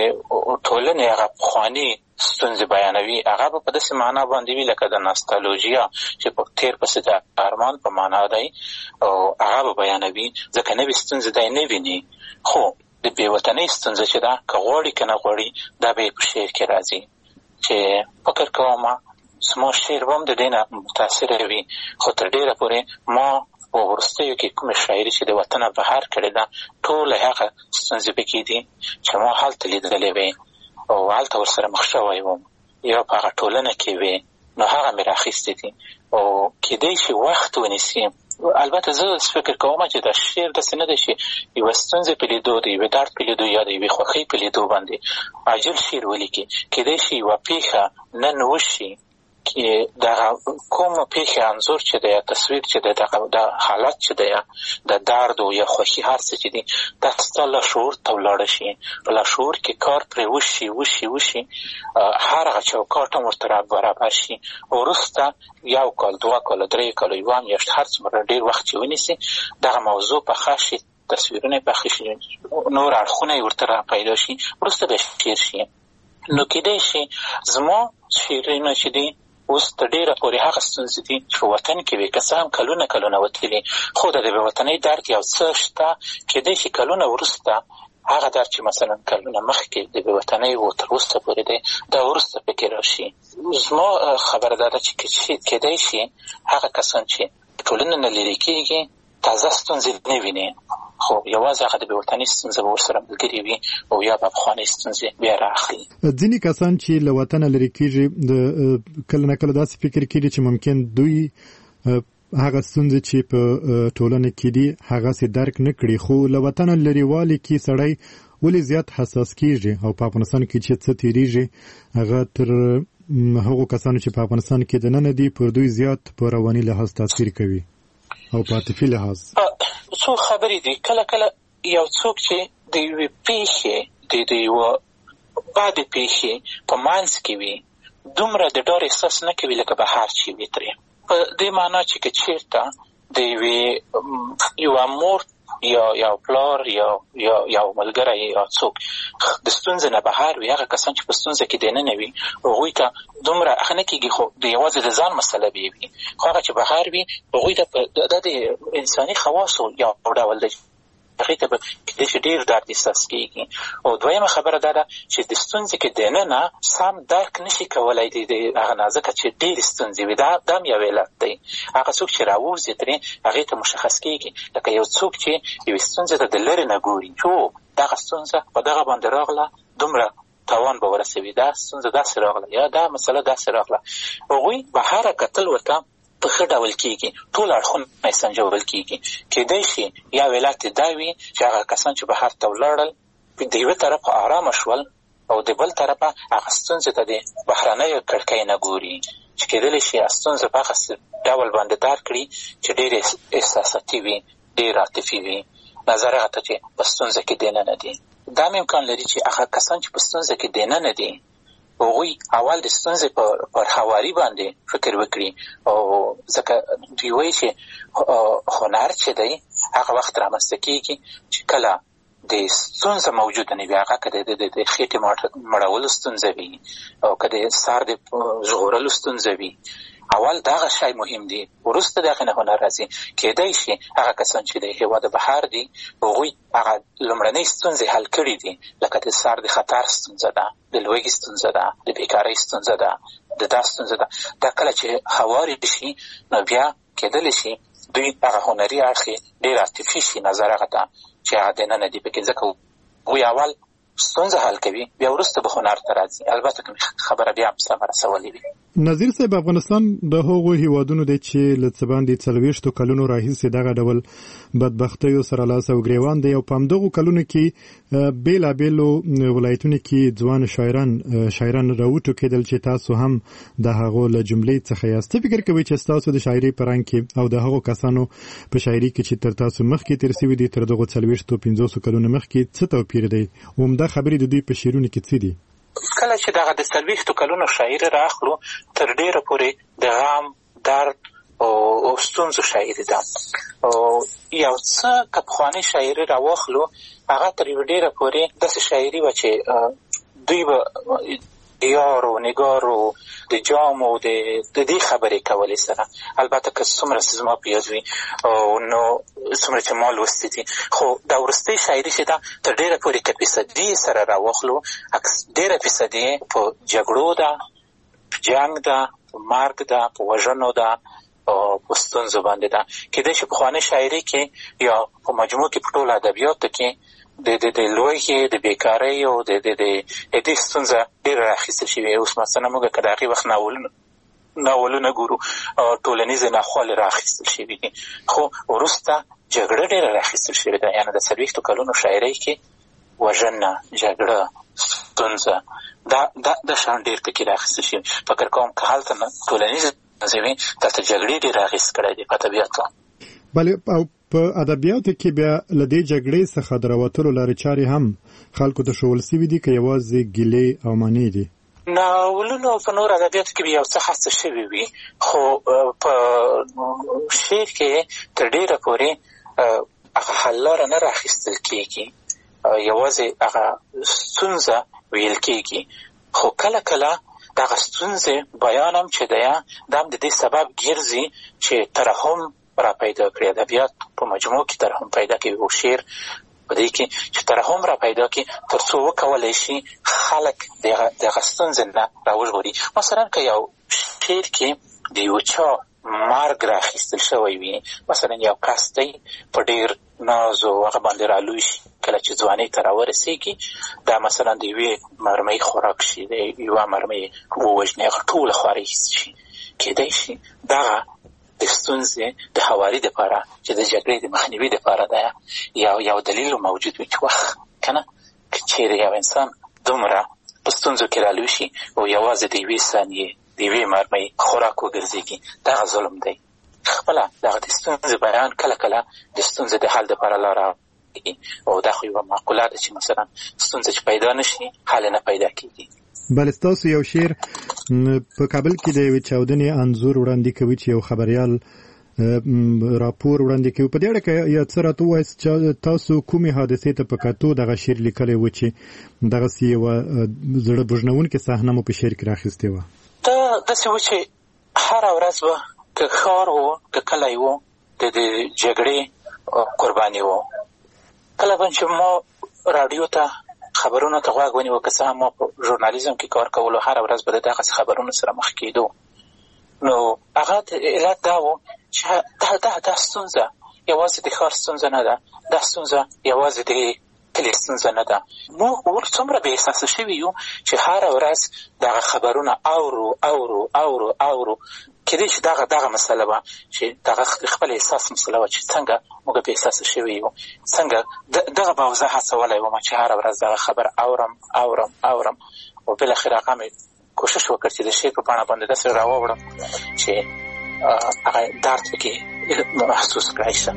ټولنې هغه پخواني ستونزې بیانوي، هغه به په داسې معنا باندې وي لکه د ناستالوژیا چې په تېر پسې د ارمان په معنا دی، او هغه به بیانوي ځکه نوې ستونزې دی نه ویني. خو د بېوطنۍ ستونزه چې ده که غواړي که نه غواړي دا به یې په شعر کې راځي. چې فکر کوم زما شعر به هم د دې نه متاثره وي. خو تر ډېره پورې ما په وروستیو کې کومې شاعري چې د وطنه بهر کړې ده ټولې هغه ستونزې پکې دي چې ما هلته لیدلې وې او هلته ورسره مخ شوی وم یا په هغه ټولنه کې وې، نو هغه مې راخیستې دي او کېدای شي وخت ونیسي. البته زه فکر کوم چې دا شعر داسې نه دی چې یوه ستونزې په لیدو د یوې درد په لیدو یا د یوې خوښۍ په لیدو باندې عاجل شعر ولیکي. کېدای شي یوه پېښه نن وشي کې دغه کومه پېښې انځور چې دی یا تصویر چې دی دغه د حالت چې دی د درد او یا خوښي هر څه چې دي دا ستا لاشعور ته ولاړه شي. په لاشعور کې کار پرې وشي وشي وشي هر هغه چوکاټ هم ورته برابر شي. وروسته یو کال، دوه کاله، درې کاله، یوه میاشت، هر څومره ډېر وخت چې ونیسي دغه موضوع پخه شي، تصویرونه یې پخه شي، نور اړخونه یې ورته را پیدا شي، وروسته به شعر شي. نو کېدای شي زما شعرونه چې دي اوس تر ډېره پورې هغه ستونزې دي چې په وطن کې وي، که څه هم کلونه کلونه وتلي، خو د بېوطنۍ درد یو څه شته. کېدای شي کلونه وروسته هغه درد چې مثلا کلونه مخکې د بېوطنۍ و تر اوسه پورې دی دا وروسته پکې راشي. زما خبره دا ده چې کېدای شي هغه کسان چې ټولنه نه لرې کېږي تازه ستونزې نه ویني، خو یوازې هغه د بېوطنۍ ستونزه به ورسره ملګري وي او یا به پخوانۍ ستونزې بیا راخلي. ځینې کسان چې له وطنه لرې کېږي د کله نه کله داسې فکر کېږي چې ممکن دوی هغه ستونزې چې په ټولنه کې دي هغسې درک نه کړي، خو له وطنه لرېوالي کې سړی ولې زیات حساس کېږي او په افغانستان کې چې څه تېرېږي هغه تر هغو کسانو چې په افغانستان کې دننه دي پر دوی زیات په رواني لحاظ تاثیر کوي او په عاطفي لحاظ؟ څو خبرې دي. کله کله یو څوک چې د یوې پېښې د یوه بدې پېښې په منځ کې وي دومره د ډار احساس نه کوي لکه بهر چې وي ترې. په دې معنا چې که چېرته د یوې یوه مور یا یو پلار یا یا یو ملګری یا څوک د ستونزې نه بهر وي، هغه کسان چې په ستونزه کې دننه وي هغوی ته دومره ښه نه کېږي، خو د یوازې د ځان مسله به وي. خو هغه چې بهر وي هغوی ته دا د انساني خواصو یو ډول دی، هغې ته به کېدای شي ډېر درد احساس کېږي. او دویمه خبره دا ده چې د ستونزې کې دننه سم درک نه شي کولی د هغه نه، ځکه چې ډېرې ستونزې وي. دا دا هم یو علت دی. هغه څوک چې راووځي ترې هغې ته مشخص کېږي، لکه یو څوک چې یوې ستونزې ته د لرې نه ګوري چې او دغه ستونزه په دغه باندې راغله دومره تاوان به ورسوي، دا ستونزه داسې راغله یا دا مسله داسې راغله. هغوی بهره کتل ورته په ښه ډول کېږي، ټول اړخونه یې سنجول کېږي. کېدای شي یو علت یې دا وي چې هغه کسان چې بهر ته ولاړل د یوه طرفه ارامه شول او د بل طرفه هغه ستونزې ته د بهرنیو کړکۍ نه ګوري چې کېدلی شي ستونزه په هغه ډول باندې درک کړي چې ډېر احساساتي وي، ډېر عاطفي وي، نظر هغه ته چې په ستونزه کې دننه دي. دا هم امکان لري چې هغه کسان چې په ستونزه کې دننه دي هغوی اول د ستونزې په پر هواري باندې فکر وکړي او ځکه دوی وایي چې هنر چې دی هغه وخت رامنځته کېږي چې کله د ستونزه موجوده نه وي، هغه که د خېټې مړولو ستونزه وي او که د سر د ژغورلو ستونزه وي، اول دغه شی مهم دی، وروسته د هغې نه هنر راځي. کېدای شي هغه کسان چې د هېواد بهر دي هغوی هغه لومړنۍ ستونزې حل کړي دي، لکه د سر د خطر ستونزه ده، د لوږې ستونزه ده، د بیکارۍ ستونزه ده، د دا ستونزه ده. دا کله چې هواري شي نو بیا کېدلی شي دوی هغه هنري اړخ ډېر عاطفي شي نظر هغه ته چې هغه دننه دي پکې، ځکه هغوی اول ستونزه حل کوي بیا وروسته به هنر ته راځي. البته که خبره بیا هم سمه رسولې وي. نظیر صاحب، افغانستان د هغو هیوادونو دی چې له څه باندې څلوېښتو کلونو راهیسې دغه ډول بدبختیو سره لاس او ګریوان دی او په همدغو کلونو کې بېلابېلو ولایتونو کې ځوان شاعران شاعران راوټوکېدل چې تاسو هم د هغو له جملې څخه یاست. څه فکر کوئ چې ستاسو د شاعرۍ په رنګ کې او د هغو کسانو په شاعري کې چې تر تاسو مخکې تېر سوي دي تر دغو څلوېښتو پنځوسو کلونو مخکې څه توپیر دی؟ عمده خبرې د دوی په شعرونو کې څه دي؟ کله چې دغه د څلوېښتو کلونو شاعري راخلو تر ډېره پورې د غم، درد او ستونزو شاعري ده. یو څه که پخوانۍ شاعري راواخلو هغه تر یوه ډېره پورې داسې شاعري وه چې دوی به د یارو نګارو د جامو د دې خبرې کولې سره. البته که څومره چې زما په یاد وي نو څومره چې ما لوستي دي، خو دا وروستۍ شاعري چې ده تر ډېره پورې که فیصدي سره راواخلو ډېره فیصدي په جګړو ده، په جنګ ده، په مرګ ده، په وژنو ده او په ستونزو باندې ده. کېدای شي پخوانۍ شاعري کې یا په مجموع کې په ټولو ادبیاتو کې د د د لوږې، د بیکارۍ او د د د دې ستونزه ډېره راخیستل شوې. اوس مثلا موږ که د هغې وخت ناولونه ناولونه ګورو ټولنیزې ناخوالې راخیستل شوي دي، خو وروسته جګړه ډېره راخیستل شوې ده. یعنې د څلوېښتو کلونو شاعرۍ کې وژنه، جګړه، ستونزه دا دا د شان ډېر ټکي راخیستل شوي. فکر کوم که هلته ټولنیزې ستونزې وي دلته جګړې ډېر اغېز کړی دی په ادبیاتو. بلې او په ادبیاتو کې بیا له دې جګړې څخه د راوتلو لارې چارې هم خلکو ته ښوول سوي دي که یوازې ګیلې او مانې دي؟ ناولونو په نور ادبیاتو کې یو څه هڅه شوې وي، خو په شعر کې تر ډېره پورې هغه حل لاره نه راخیستل کېږي، یوازې هغه ستونزه ویل کېږي. خو کله کله دغه ستونزې بیان هم چې دی دا هم د دې سبب ګرځي چې ترحم را پیدا کړي. ادبیات په مجموع کې ترحم پیدا کوي او شعر په دې کې چې ترحم را پیدا کړي تر څو وکولی شي خلک دغه ستونزې نه راوژغوري. مثلا که یو شعر کې د یو چا مرګ راخیستل شوی وي، مثلا یو کس دی په ډېر ناز او هغه باندې رالوی شي، کله چې ځوانۍ ته راورسېږي دا مثلا د یوې مرمۍ خوراک شي، د یوه مرمۍ ووژني، هغه ټوله خوارۍ شي. کېدای شي دغه د ستونزې د هواري دپاره چې د جګړې د مخنیوي دپاره ده یو یو دلیل موجود وي چې وخت که نه که چېرې یو انسان دومره په ستونزو کې رالوی شي او یوازې د یوې ثانیې د یوې مرمۍ خوراک وګرځېږي، دغه ظلم دی. خپله دغه د ستونزې بیان کله کله د ستونزې د حل دپاره لاره او دا خو یوه معقوله ده چې مثلا ستونزه چې پیدا نه شي حل نه پیدا کېږي. بله، ستاسو یو شعر په کابل کې د یوې چاودنې انځور وړاندې کوي چې یو خبریال راپور وړاندې کوي. په دې اړه که یا څه راته ووایاست چې تاسو کومې حادثې ته په کتو دغه شعر لیکلی و چې دغسې یوه زړه بوژنونکې صحنه مو په شعر کې راخیستې وه؟ دا داسې و چې هره ورځ به که ښار و که کلی و د د جګړې قرباني و. کله به چې ما راډیو ته خبرونو ته غوږ ونیو، که څه هم ما په ژورنالیزم کې کار کولو هره ورځ به د دغسې خبرونو سره مخ کېدو، نو هغه علت دا و چې دا دا دا ستونزه یوازې د ښار ستونزه نه ده، دا ستونزه یوازې د کلي ستونزه نه ده. موږ اوس څومره بې احساسه شوي یو چې هره ورځ دغه خبرونه اورو اورو اورو اورو. کېدای شي دغه دغه مسله وه چې دغه خپل احساس مسله وه چې څنګه موږ بې احساسه شوي یو، څنګه دغه به زه هڅولی وم چې هره ورځ دغه خبر اورم اورم اورم او بالاخره هغه مې کوشش وکړ چې د شعر په بڼه باندې داسې راووړم چې هغه درد پکې محسوس کړی شي.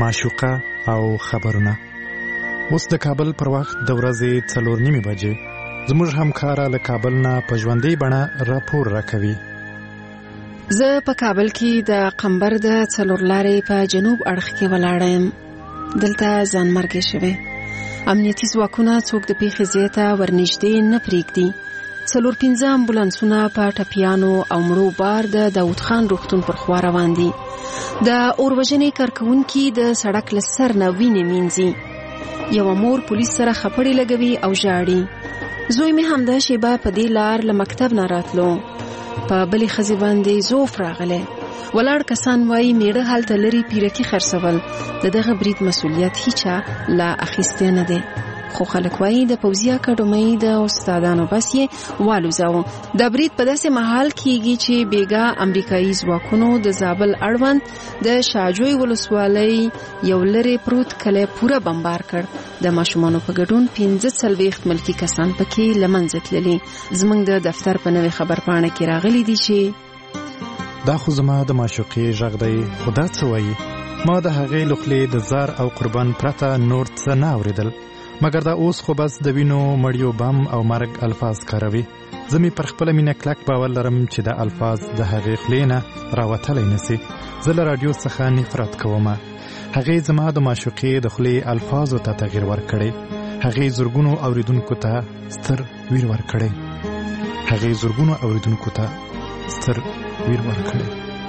معشوقه او خبرونه. اوس د کابل پر وخت د ورځې څلور نیمې بجې زموږ همکاره له کابل نه په ژوندۍ بڼه راپور راکوي. زه په کابل کې د قمبر د څلور لارې په جنوب اړخ کې ولاړه یم. دلته ځانمرګي شوی. امنیتي ځواکونه څوک د پیښې ځای ته ورنږدې نه پرېږدي. څلور پنځه امبولانسونه په ټپیانو او مړو بار د داود خان روغتون پر خوا روان دي. د اوروژنې کارکونکي د سړک له سر نه وینې مینځي. یوه مور پولیس سره خپړې لګوي او ژاړي. زوی مې همدا شیبه په دې لار له مکتب نه راتلو. په بلې ښځې باندې زوف راغلی. ولاړ کسان وایي میړه هلته لري پیرکي خرڅول. د دغه برید مسؤلیت هیچا لا اخیستی نه دی. خو خلک وایي د پوځي اکاډمۍ د استادانو بس یې والوځاوه. دا برید په داسې مهال کېږي چې بیګا امریکایي ځواکونو د زابل اړوند د شاجوی ولسوالۍ یو لرې پروت کلی پوره بمبار کړ. د ماشومانو په ګډون پنځه څلوېښت ملکي کسان پکې له منځه تللي. زموږ د دفتر په نوې خبرپاڼه کې راغلي دي چې دا خو زما د معشوقې غږ دی، خو دا څه وایي؟ ما د هغې له خولې د زار او قربان پرته نور څه نه اورېدل، مګر دا اوس خو بس د وینو مړیو بم او مرګ الفاظ کاروي. زه مې پر خپله مینه کلک باور لرم چې دا الفاظ د هغې خولې نه راوتلی نسي. زه له راډیو څخه نفرت کوم. هغې زما د معشوقې د خولې الفاظو ته تغییر ورکړی. هغې زرګونو اوریدونکو ته ستر ویر ورکړی. هغې زرګونو اوریدونکو ته ستر ویر ورکړی.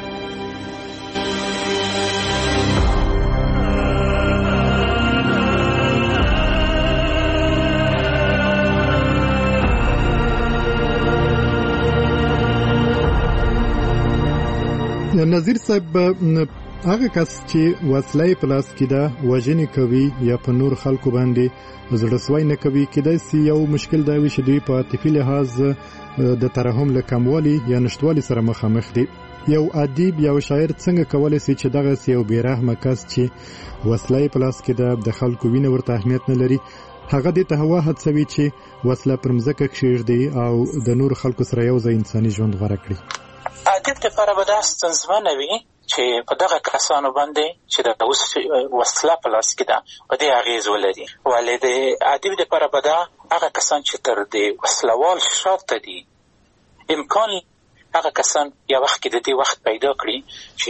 نظیر صاحب، هغه کس چې وسلې په لاس کې ده وژنې کوي یا په نور خلکو باندې زړهسوی نه کوي، کېدای سي یو مشکل دا وي چې دوی په عاطفي لحاظ د ترحم له کموالي یا نشتوالي سره مخامخ دي. یو ادیب یا شاعر څنګه کولی سي چې دغه یو بیرحمه کس چې وسلې په لاس کې ده د خلکو وینه ورته اهمیت نه لري، هغه دې ته هوا هڅوي چې وسله پر مځکه کښېږدي او د نور خلکو سره یو ځای انساني ژوند غوره کړي؟ ادیب دپاره به دا ستونزمنه وي چې په دغه کسانو باندې چې د اوس وسله په لاس کې ده په دې اغېز ولري. ولې د ادیب دپاره به دا هغه کسان چې تر د وسلوال شاته دي امکان هغه کسان یا وخت کې د دې وخت پیدا کړي چې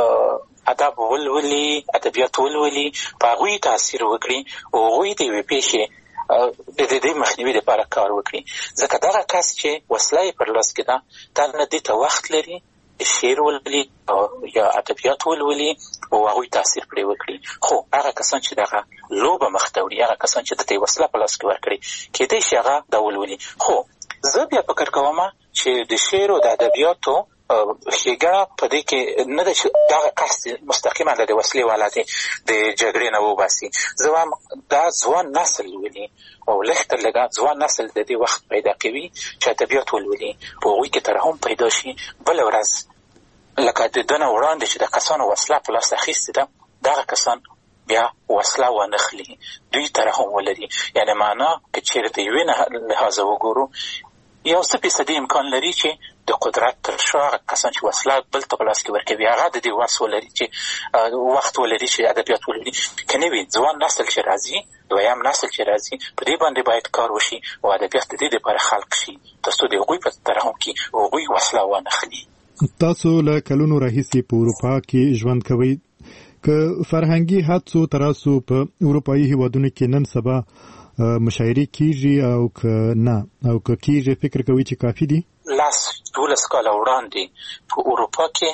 ادب ولولي، ادبیات ولولي، په هغوی تاثیر وکړي او هغوی د یوې پیښې د دې مخنیوي لپاره کار وکړي. ځکه دغه کس چې وسله یې پر لاس کې ده دا نه دې ته وخت لري شعر ولولي یا ادبیات ولولي او هغوی تاثیر پرې وکړي. خو هغه کسان چې دغه لوبه مخ ته وړي، هغه کسان چې د دې وسله په لاس کې ورکړي، کېدای شي هغه دا ولولي. خو زه بیا فکر کوم چې د شعر او د ادبیاتو ښېګڼه په دې کې نه ده چې دغه کس مستقیما د وسلې والا دی د جګړې نه وباسي. زه وایم دا ځوان نسل ولولي او لږ تر لږه ځوان نسل د دې وخت پیدا کوي چې ادبیات ولولي، په هغوی کې ترحم پیدا شي. بله ورځ لکه د ده نه وړاندې چې د کسانو وسله په لاس اخیستې ده، دغه کسان بیا وسله وانخلي، دوی ترحم ولري. یعنې معنا که چېرې د یوې لحاظه وګورو یو څه فیصدي امکان لري چې د قدرت تر شا هغه کسان چې وسله بل ته په لاس کې ورکوي هغه د دې وس ولري چې وخت ولري چې ادبیات ولري. که نه وي ځوان نسل چې راځي، دویم نسل چې راځي، په دې باندې باید کار وشي او ادبیات د دې لپاره خلق شي تر څو د هغوی په ترحم کې هغوی وسله وانخلي. تاسو له کلونو راهیسې په اروپا کې ژوند کوئ. که فرهنګي حادثو تراسو په اروپایي هیوادونو کې نن سبا مشاعرې کیږي او که نه او که کیږي فکر کوي چې کافي دي؟ لاس دولس کاله وړاندې په اروپا کې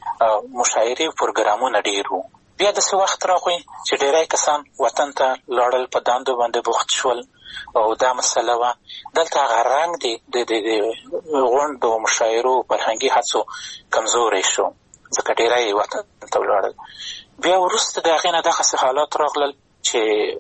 مشاعرې پروګرامونه ډېر وو. بیا داسې وخت راغی چې ډېری کسان وطن ته لاړل، په دندو باندې بوخت شول او دا مسله وه. دلته هغه رنګ دی د غونډو مشاعرو فرهنګي هڅو کمزوری شو ځکه ډېری وطن ته ولاړل. بیا وروسته د هغې نه دغسې حالات راغلل چې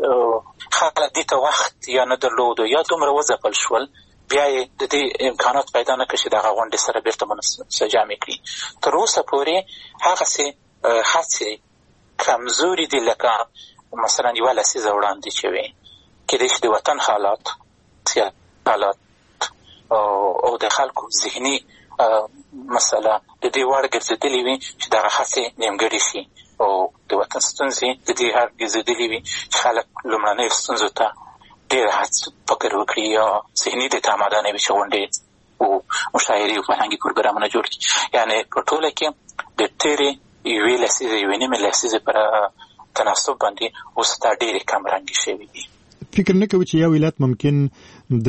خلک دې ته وخت یا نه درلودو یا دومره وځپل شول، بیا یې د دې امکانات پیدا نه کړ چې دغه غونډې سره بېرته منسجمې کړي. تر اوسه پورې هغسې هڅې کمزوري دي لکه مثلا یوه لسیزه وړاندې چې وې. کېدای شي د وطن حالات، سیاسي حالات او د خلکو ذهني مسله د دې وړ ګرځېدلې وي چې دغه هڅې نیمګړې شي او د وطن ستونزې د دې هر ګرځېدلې وي چې خلک لومړنیو ستونزو ته ډېر فکر وکړي یا ذهني د تمدن وي چې غونډې او مشاعرې او فرهنګي پروګرامونه جوړ کړي. یعنې په ټوله کې د تېرې یوې لسیزې یوې نیمې لسیزې پر تناسب باندې اوس دا ډېرې کمرنګې شوي دي. فکر نه کوي چې یو ولایت ممکن د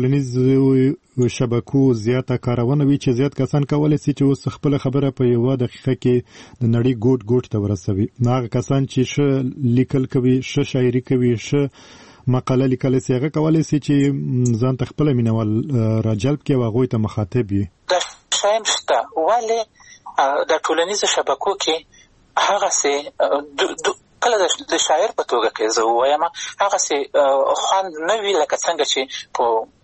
ټولنیزو شبکو زیاته کارونه وي چې زیات کسان کولای شي چې اوس خپل خبره په یو دقیقه کې د نړۍ ګوټ ګوټ ته ورسوي. هغه کسان چې ښه لیکل کوي، ښه شاعري کوي، ښه مقاله لیکل شي، هغه کولای شي چې ځان ته خپل مینوال راجلب کړي او هغوی ته مخاطب وي. دا شایم شته ولې د ټولنیزو شبکو کې هغه څه کله د شاعر په توګه کې زه وایم هغه څه خوند نه وي لکه څنګه چې په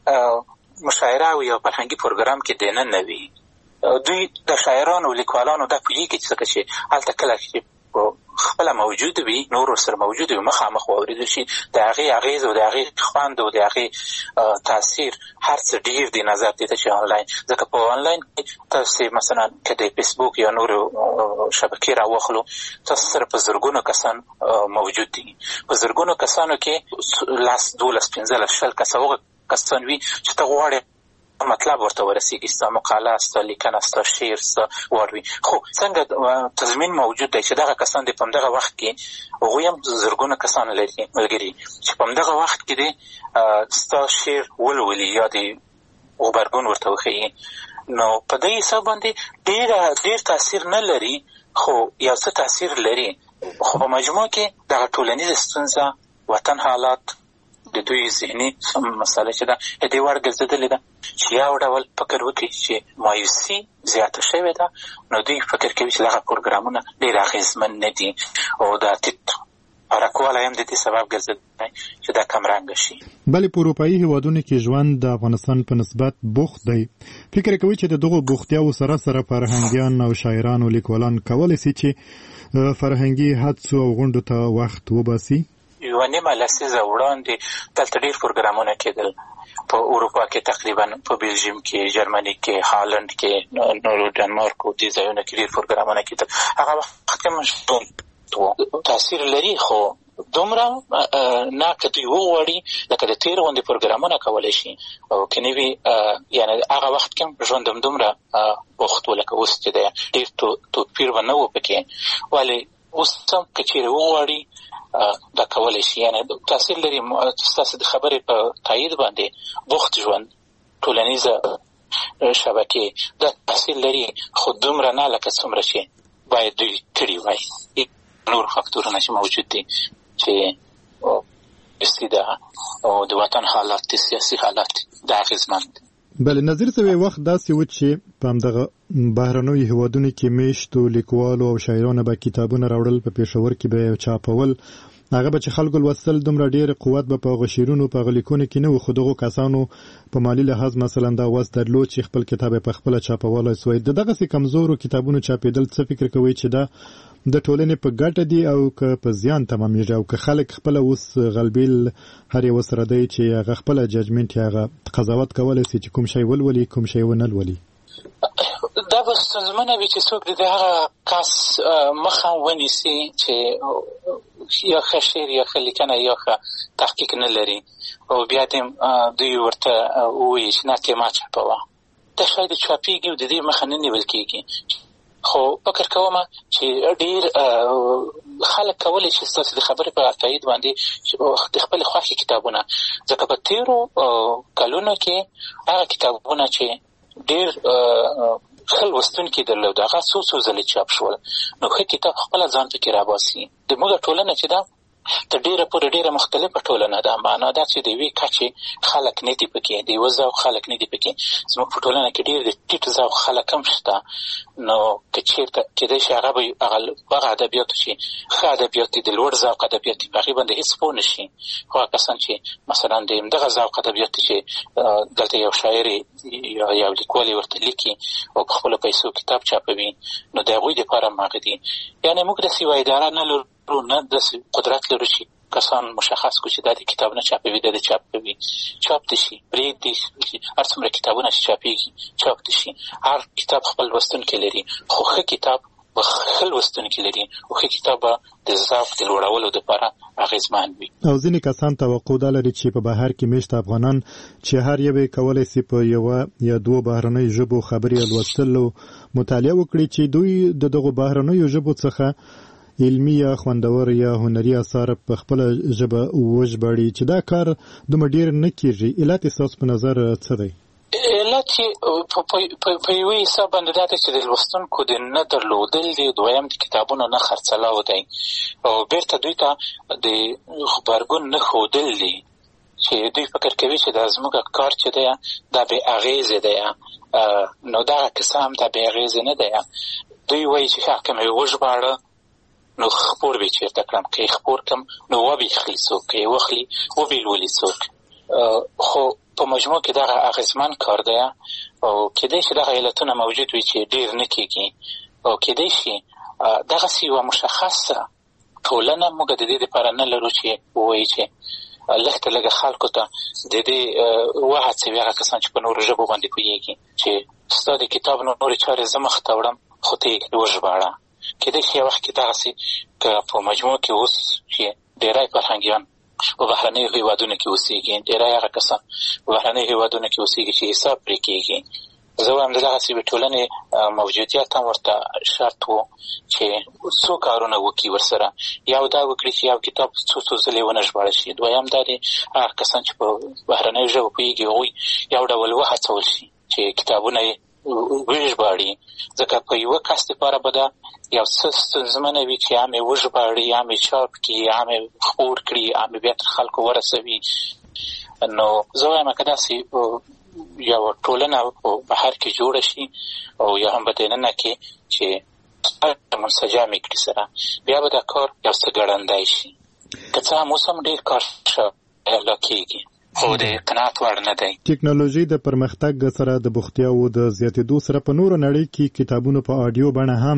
مشاعره او یو فرهنګي پروګرام کې دی نه وي. دوی د شاعرانو او لیکوالانو دا پوهېږي چې څنګه چې هلته کله چې خپله موجود وي نور ورسره موجود وي مخامخ واورېدل شي د هغې اغېز او د هغې خوند او د هغې تاثیر هر څه ډېر دی نظر دې ته چې آنلاین. ځکه په آنلاین کې تاسې مثلا که د فیسبوک یا نورو شبکې راواخلو تاسو سره په زرګونو کسان موجود دي. په زرګونو کسانو کې لس دولس پنځلس شل کسه هغه کسان وي چې ته غواړې مطلب ورته ورسیږي، ستا مقاله، ستا لیکنه، ستا شعر، ستا واروي. خو څنګه تضمین موجود دی چې دغه کسان دی په همدغه وخت کې هغوی هم زرګونه کسان لري ملګري چې په همدغه وخت کې دی ستا شعر ولولي یا د غبرګون ورته وښیي. نو په دې حساب باندې ډېر ډېر تاثیر نه لري خو یو څه تاثیر لري. خو په مجموع کې دغه ټولنیزه ستونزه وطن حالات د دوی ذهني مسله چې ده د دې وړ ګرځېدلې ده چې یو ډول فکر وکړي چې مایوسي زیاته شوې ده نو دوی فکر کوي چې دغه پروګرامونه ډېر اغېزمن نه دي او دا ټیټ پرکوالی هم د دې سبب ګرځېدلی چې دا کمرنګه شي. بلې په اروپایي هېوادونو کې ژوند د افغانستان په نسبت بوخت دی. فکر کوي چې د دغو بوختیاوو سره سره فرهنګیان او شاعران او لیکوالان کولی شي چې فرهنګي هڅو او غونډو ته وخت وباسي. یوه نیمه لسیزه وړاندې دلته ډېر پروګرامونه کېدل په اروپا کې تقریبا په بلژیم کې، جرمني کې، هالند کې، نورو ډنمارک او دې ځایونو کې ډېر پروګرامونه کېدل. هغه وخت کې مشهور تاثیر لري خو دومره نه که دوی وغواړي لکه د تېر غوندې پروګرامونه کولی شي او که نه وي یعنې هغه وخت کې ژوند همدومره بوخت و لکه اوس چې دی ډېر توپیر به نه و پکې. ولې اوس هم که چېرې وغواړي دا کولی شي یعنې تاثیر لري. ستاسې د خبرې په تایید باندې بوخت ژوند ټولنیزه شبکې دا تاثیر لري خو دومره نه لکه څومره چې باید دوی کړي وای. نور فاکتورونه چې موجود دي چې استیده او د وطن حالات د سیاسي حالات دا اغېزمن دي. بله نظیر ته وخت داسې و چې په همدغه بهرنیو هېوادونو کې میشتو لیکوالو او شاعرانو به کتابونه راوړل، په پېښور کې به یې چاپول، هغه به چې خلکو لوستل دومره ډېر قوت به په هغو شعرونو په هغه لیکونو کې نه و. خو دغو کسانو په مالي لحاظ مثلا دا وس درلود چې خپل کتاب یې په خپله چاپولی سوی. د دغسې کمزورو کتابونو چاپېدل څه فکر کوئ چې دا د ټولنې په ګټه دي او که په زیان تمامیږي او که خلک خپله اوس غلبیل هر یو سره دی چې هغه خپله ججمنټ یا هغه قضاوت کولی شي چې کوم شی ولولي کوم شی ونه لولي؟ دا به ستونزمنه وي چې څوک د هغه کس مخه ونیسي چې یا ښه شعر یا ښه لیکنه یا ښه تحقیق نه لري او بیا دې دوی ورته ووایي چې نه ته ما چاپوه. دا شاید چاپېږي او د دې مخه نه نیول کېږي. خو فکر کوم چې ډېر خلک کولی شي ستاسې د خبرې په تایید باندې د خپلې خوښې کتابونه، ځکه په تېرو کلونو کې هغه کتابونه چې ډېر ښه لوستونکي درلود هغه څو څو ځلې چاپ شول نو ښه کتاب خپله ځان پکې راباسي. زموږ ټولنه چې ده تر ډېره پورې ډېره مختلفه ټولنه ده. معنا دا چې د یوې کچې خلک نه دي پکې، د یوه ذوق خلک نه دي پکې. زموږ په ټولنه کې ډېر د ټیټ ذوق خلک هم شته. نو که چېرته کېدای شي هغه به هغه ادبیاتو چې ښه ادبیات دي د لوړ ذوق ادبیات دي په هغې باندې هېڅ پوه نه شي. خو هغه کسان چې مثلا د همدغه ذوق ادبیات دي چې دلته یو شاعر یا یو لیکوال ورته لیکي او په خپلو پیسو کتاب چاپوي نو د هغوی دپاره هم هغه دي. یعنې موږ داسې یوه اداره نه لرو نه داسې قدرت لرو چې کسان مشخص کو چې دا د کتابونه چاپوي دا د چاپوي چاپ دي شي پرېږدي هر څومره کتابونه چې چاپېږي چاپ دي شي. هر کتاب خپل لوستونکی لري خو ښه کتاب به ښه لوستونکي لري او ښه کتاب به د ذوق د لوړولو دپاره اغېزمن وي. او ځینې کسان توقع دا لري چې په بهر کې میشته افغانان چې هر یو یې کولی سي په یوه یا دوو بهرنیو ژبو خبرې یا لوستلو مطالعه وکړي چې دوی د دغو بهرنیو ژبو څخه علمي یا خوندور یا هنري اثار په خپله ژبه وژباړي چې دا کار دومره ډېر نه کېږي. علت یې ستاسو په نظر څه دی؟ علت یې په یوه حساب باندې دا دی چې د لوستونکو د نه درلودل دی، دویم د کتابونو نه خرڅلاو دی او بیرته دوی ته د غبرګون نه ښودل دی چې دوی فکر کوي چې دا زموږ کار چې دی دا بې اغېزې دی. نو دغه کیسه هم دا بې اغېزې نه دی. دوی وایي چې ښه که مې وژباړه نو خپور به چېرته کړم، که یې خپور کړم نو وبې خلي څوک، که یې وخلي وبې لولي څوک. خو په مجموع کې دغه اغېزمن کار دی او کېدای شي دغه علتونه موجود وي چې ډېر نه کېږي او کېدای شي دغسې یوه مشخصه ټولنه موږ د دې دپاره نه لرو چې ووایي چې لږ ته لږه خلکو ته د دې وهڅوي هغه کسان چې په نورو ژبو باندې پوهېږي چې ستا د کتاب نورې چارې زه مخ ته وړم خو ته یې وژباړه. کېدای شي یو وخت کې دغسې که په مجموع کې اوس چې ډېری فرهنګیان په بهرنیو هېوادونو کې اوسېږي، ډېری هغه کسان په بهرنیو هېوادونو کې اوسېږي چې حساب پرې کېږي. زه وایم د دغسې یوې ټولنې موجودیت هم ورته شرط و چې څو کارونه وکړي ورسره. یو دا وکړي چې یو کتاب څو څو ځلې ونه ژباړل شي. دویم دا دی هغه کسان چې په بهرنیو ژبو پوهېږي هغوی یو ډول وهڅول شي چې کتابونه یې وژباړي، ځکه په یوه کس دپاره به دا یو څه ستونزمنه وي چې هم یې وژباړي، هم یې چاپ کړي، هم یې خپور کړي، هم یې بیا تر خلکو ورسوي. نو زه وایم که داسې یوه ټولنه په بهر کې جوړه شي او یا هم په دننه کې چې منسجمې کړي سره، بیا به دا کار یو څه ګړندی شي. که څه هم اوس هم ډېر کار لا کېږي خو د قناعت وړ نه دی. ټکنالوژي د پرمختګ سره د بوختیاوو د زیاتېدو سره په نورو نړۍ کې کتابونو په آډیو بڼه هم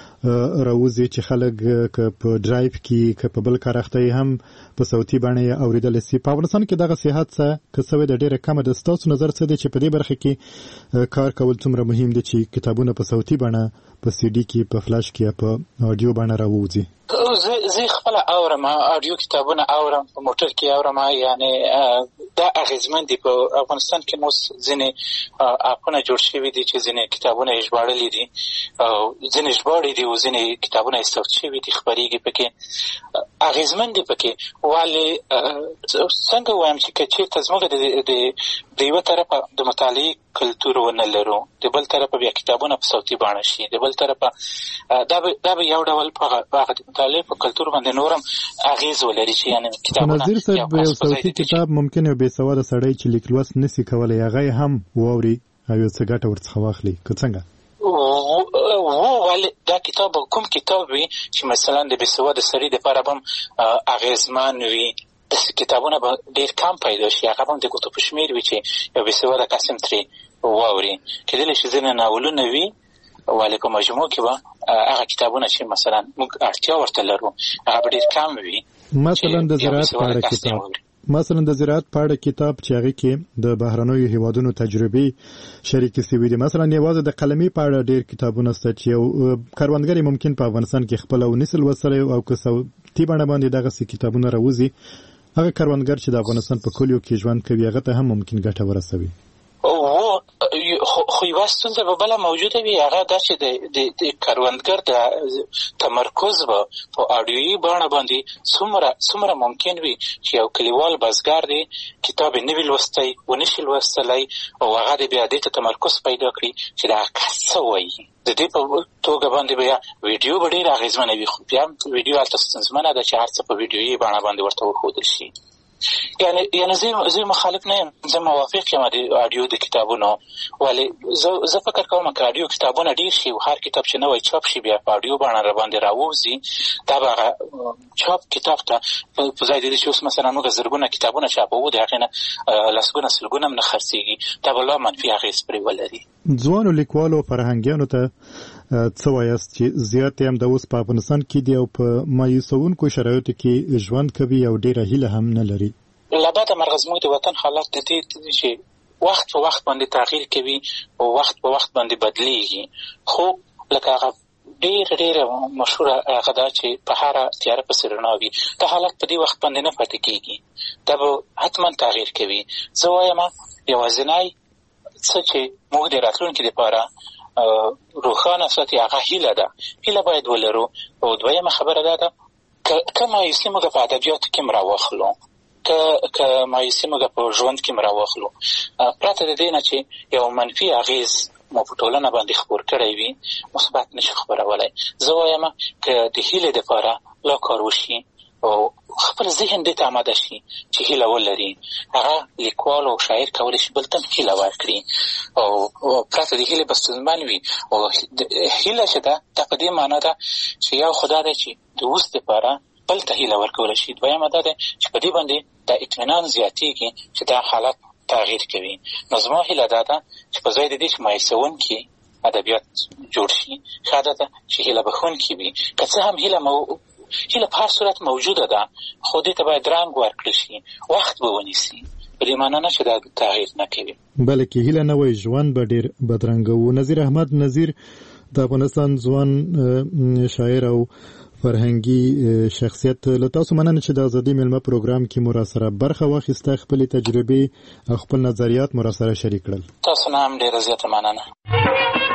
راوځي چې خلک که په ډرایو کې که په بل کار اخته هم په صوتي بڼه یې اورېدلی سي. په افغانستان کې دغه صحت څه که څه وی د ډېره کمه ده. ستاسو نظر څه دی چې په دې برخه کې کار کول څومره مهم دی چې کتابونه په صوتي بڼه په سی ډي کې په فلاش کې یا په آډیو بڼه راووځي؟ زه خپله اورم، آډیو کتابونه اورم، په موټر کې اورم. یعنې دا اغېزمن دي. په افغانستان کې اوس ځینې اپونه جوړ شوي دي چې ځینې کتابونه یې ژباړلي دي او ځینې ژباړي دي او ځینې کتابونه یې صوت شوي دي، خپرېږي پکې. اغېزمن دي پکې. ولې څنګه ووایم چې که چېرته زموږ د یوه طرفه د مطالعې کلتور ونه لرو، د بل طرفه بیا کتابونه په صوتي بڼه شي، د بل طرفه دا به یو ډول په هغه د مطالعې په کلتور باندې نورم اغېز ولري چې یعنې کتابونه نظیر صاحب یو صوتي کتاب ممکن یو بې سواده سړی چې لیک لوست نسي کولی هغه یې هم واوري او یو څه ګټه ورڅخه واخلي، که څنګه؟ ولې دا کتاب کوم کتاب وي چې مثلا د بې سواده سړي دپاره به هم اغېزمن وي، کتابونه به ډېر کم پیدا شي، هغه به هم د ګوتو په شمېر وي چې یو بې سواده کس هم ترې واوري. کېدلی شي ځینې ناولونه وي ولې په مجموع کې به هغه کتابونه چې مثلا موږ اړتیا ورته لرو هغه به ډېر کم وي. مثلا د زراعت په اړه کتاب مثلا د زراعت په اړه کتاب چې هغه کې د بهرنیو هیوادونو تجربې شریکې شوي دي. مثلا یوازې د قلمي په اړه ډېر کتابونه شته چې یو کروندګر ممکن په افغانستان کې خپل او نسل وسره او که صوتي بڼه باندې دغسې کتابونه راوځي، هغه کروندګر چې د افغانستان په کلیو کې ژوند کوي هغه ته هم ممکن ګټه ورسوي. خو یوه ستونزه به بله موجوده وي، هغه دا چې د کروندګر د تمرکز به په آډیویي بڼه باندې څومره څومره ممکن وي چې یو کلیوال بزګر دی کتاب یې نه وي لوستی ونشي لوستلی او هغه د بیا دې ته تمرکز پیدا کړي چې دا کس څه وایي. د دې په توګه باندې بیا ویډیو به ډېره اغېزمنه وي، خو بیا هم ویډیو هلته ستونزمنه ده چې هر څه په ویډیویي بڼه باندې ورته وښودل شي. یعنی یعنی زه زه مخالف نه یم، زه موافق یم د اډیو د کتابونو، ولې زه زه فکر کوم که اډیو کتابونه ډېر شي او هر کتاب چې نوی چاپ شي بیا په اډیو بڼه راباندې راووځي، دا به هغه چاپ کتاب ته په ځای د دې چې اوس مثلا موږ زرګونه کتابونه چاپوو د هغې نه لسګونه سلګونه هم نه خرڅېږي، دا به لا منفي اغېز پرې ولري. ځوانو لیکوالو فرهنګیانو ته څه وایاست چې زیات هم د اوس په افغانستان کې دي او په مایوسونکو شرایطو کې ژوند کوي او ډېره هیله هم نه لري؟ له بده مرغه زموږ د وطن حالات د دې چې وخت په وخت باندې تغییر کوي او وخت په وخت باندې بدلیږي، خو لکه هغه ډېره ډېره مشهوره هغه ده چې په هره تیاره پسې رڼا وي، دا حالت په دې وخت باندې نه پاتې کېږي، دا به حتما تغییر کوي. زه وایم یوازینی څه چې موږ د راتلونکي دپاره روښانه ساتي هغه هیله ده، هیله باید ولرو. او دویمه خبره دا ده که مایوسي موږ په ادبیاتو کې م راواخلو، که مایوسي موږ په ژوند کې م راواخلو، پرته د دې نه چې یو منفي اغېز مو په ټولنه باندې خپور کړی وي، مثبت نشي خپرولی. زه وایم که د هیلې دپاره لا کار وشي او خپل ذهن دې ته آماده شي چې هیله ولري، هغه لیکوال او شاعر کولی شي بل ته هیله ورکړي او پرته د هیلې به ستونزمن وي. او هیله چې ده دا په دې معنا ده چې یو خدا دی چې د اوس دپاره بل ته هیله ورکولی شي، دویمه دا ده چې په دې باندې دا اطمینان زیاتېږي چې دا حالت تغییر کوي. نو زما هیله دا ده چې په ځای د دې چې مایوسونکي ادبیات جوړ شي، ښه ده ده چې هیله بښونکي وي. که څه هم هیله مو هیله په هر صورت موجوده ده، خو دې ته باید رنګ ورکړل شي، وخت به ونیسي، په دې معنا نه چې دا تغییر نه کوي، بلکې هیله نه وای ژوند به ډېر بدرنګه و. نظیر احمد نظیر د افغانستان ځوان شاعر او فرهنګي شخصیت، له تاسو مننه چې د ازادي میلمه پروګرام کې مو راسره برخه واخیسته، خپلې تجربې او خپل نظریات مو راسره شریک کړل. تاسو نه هم ډېره زیاته مننه.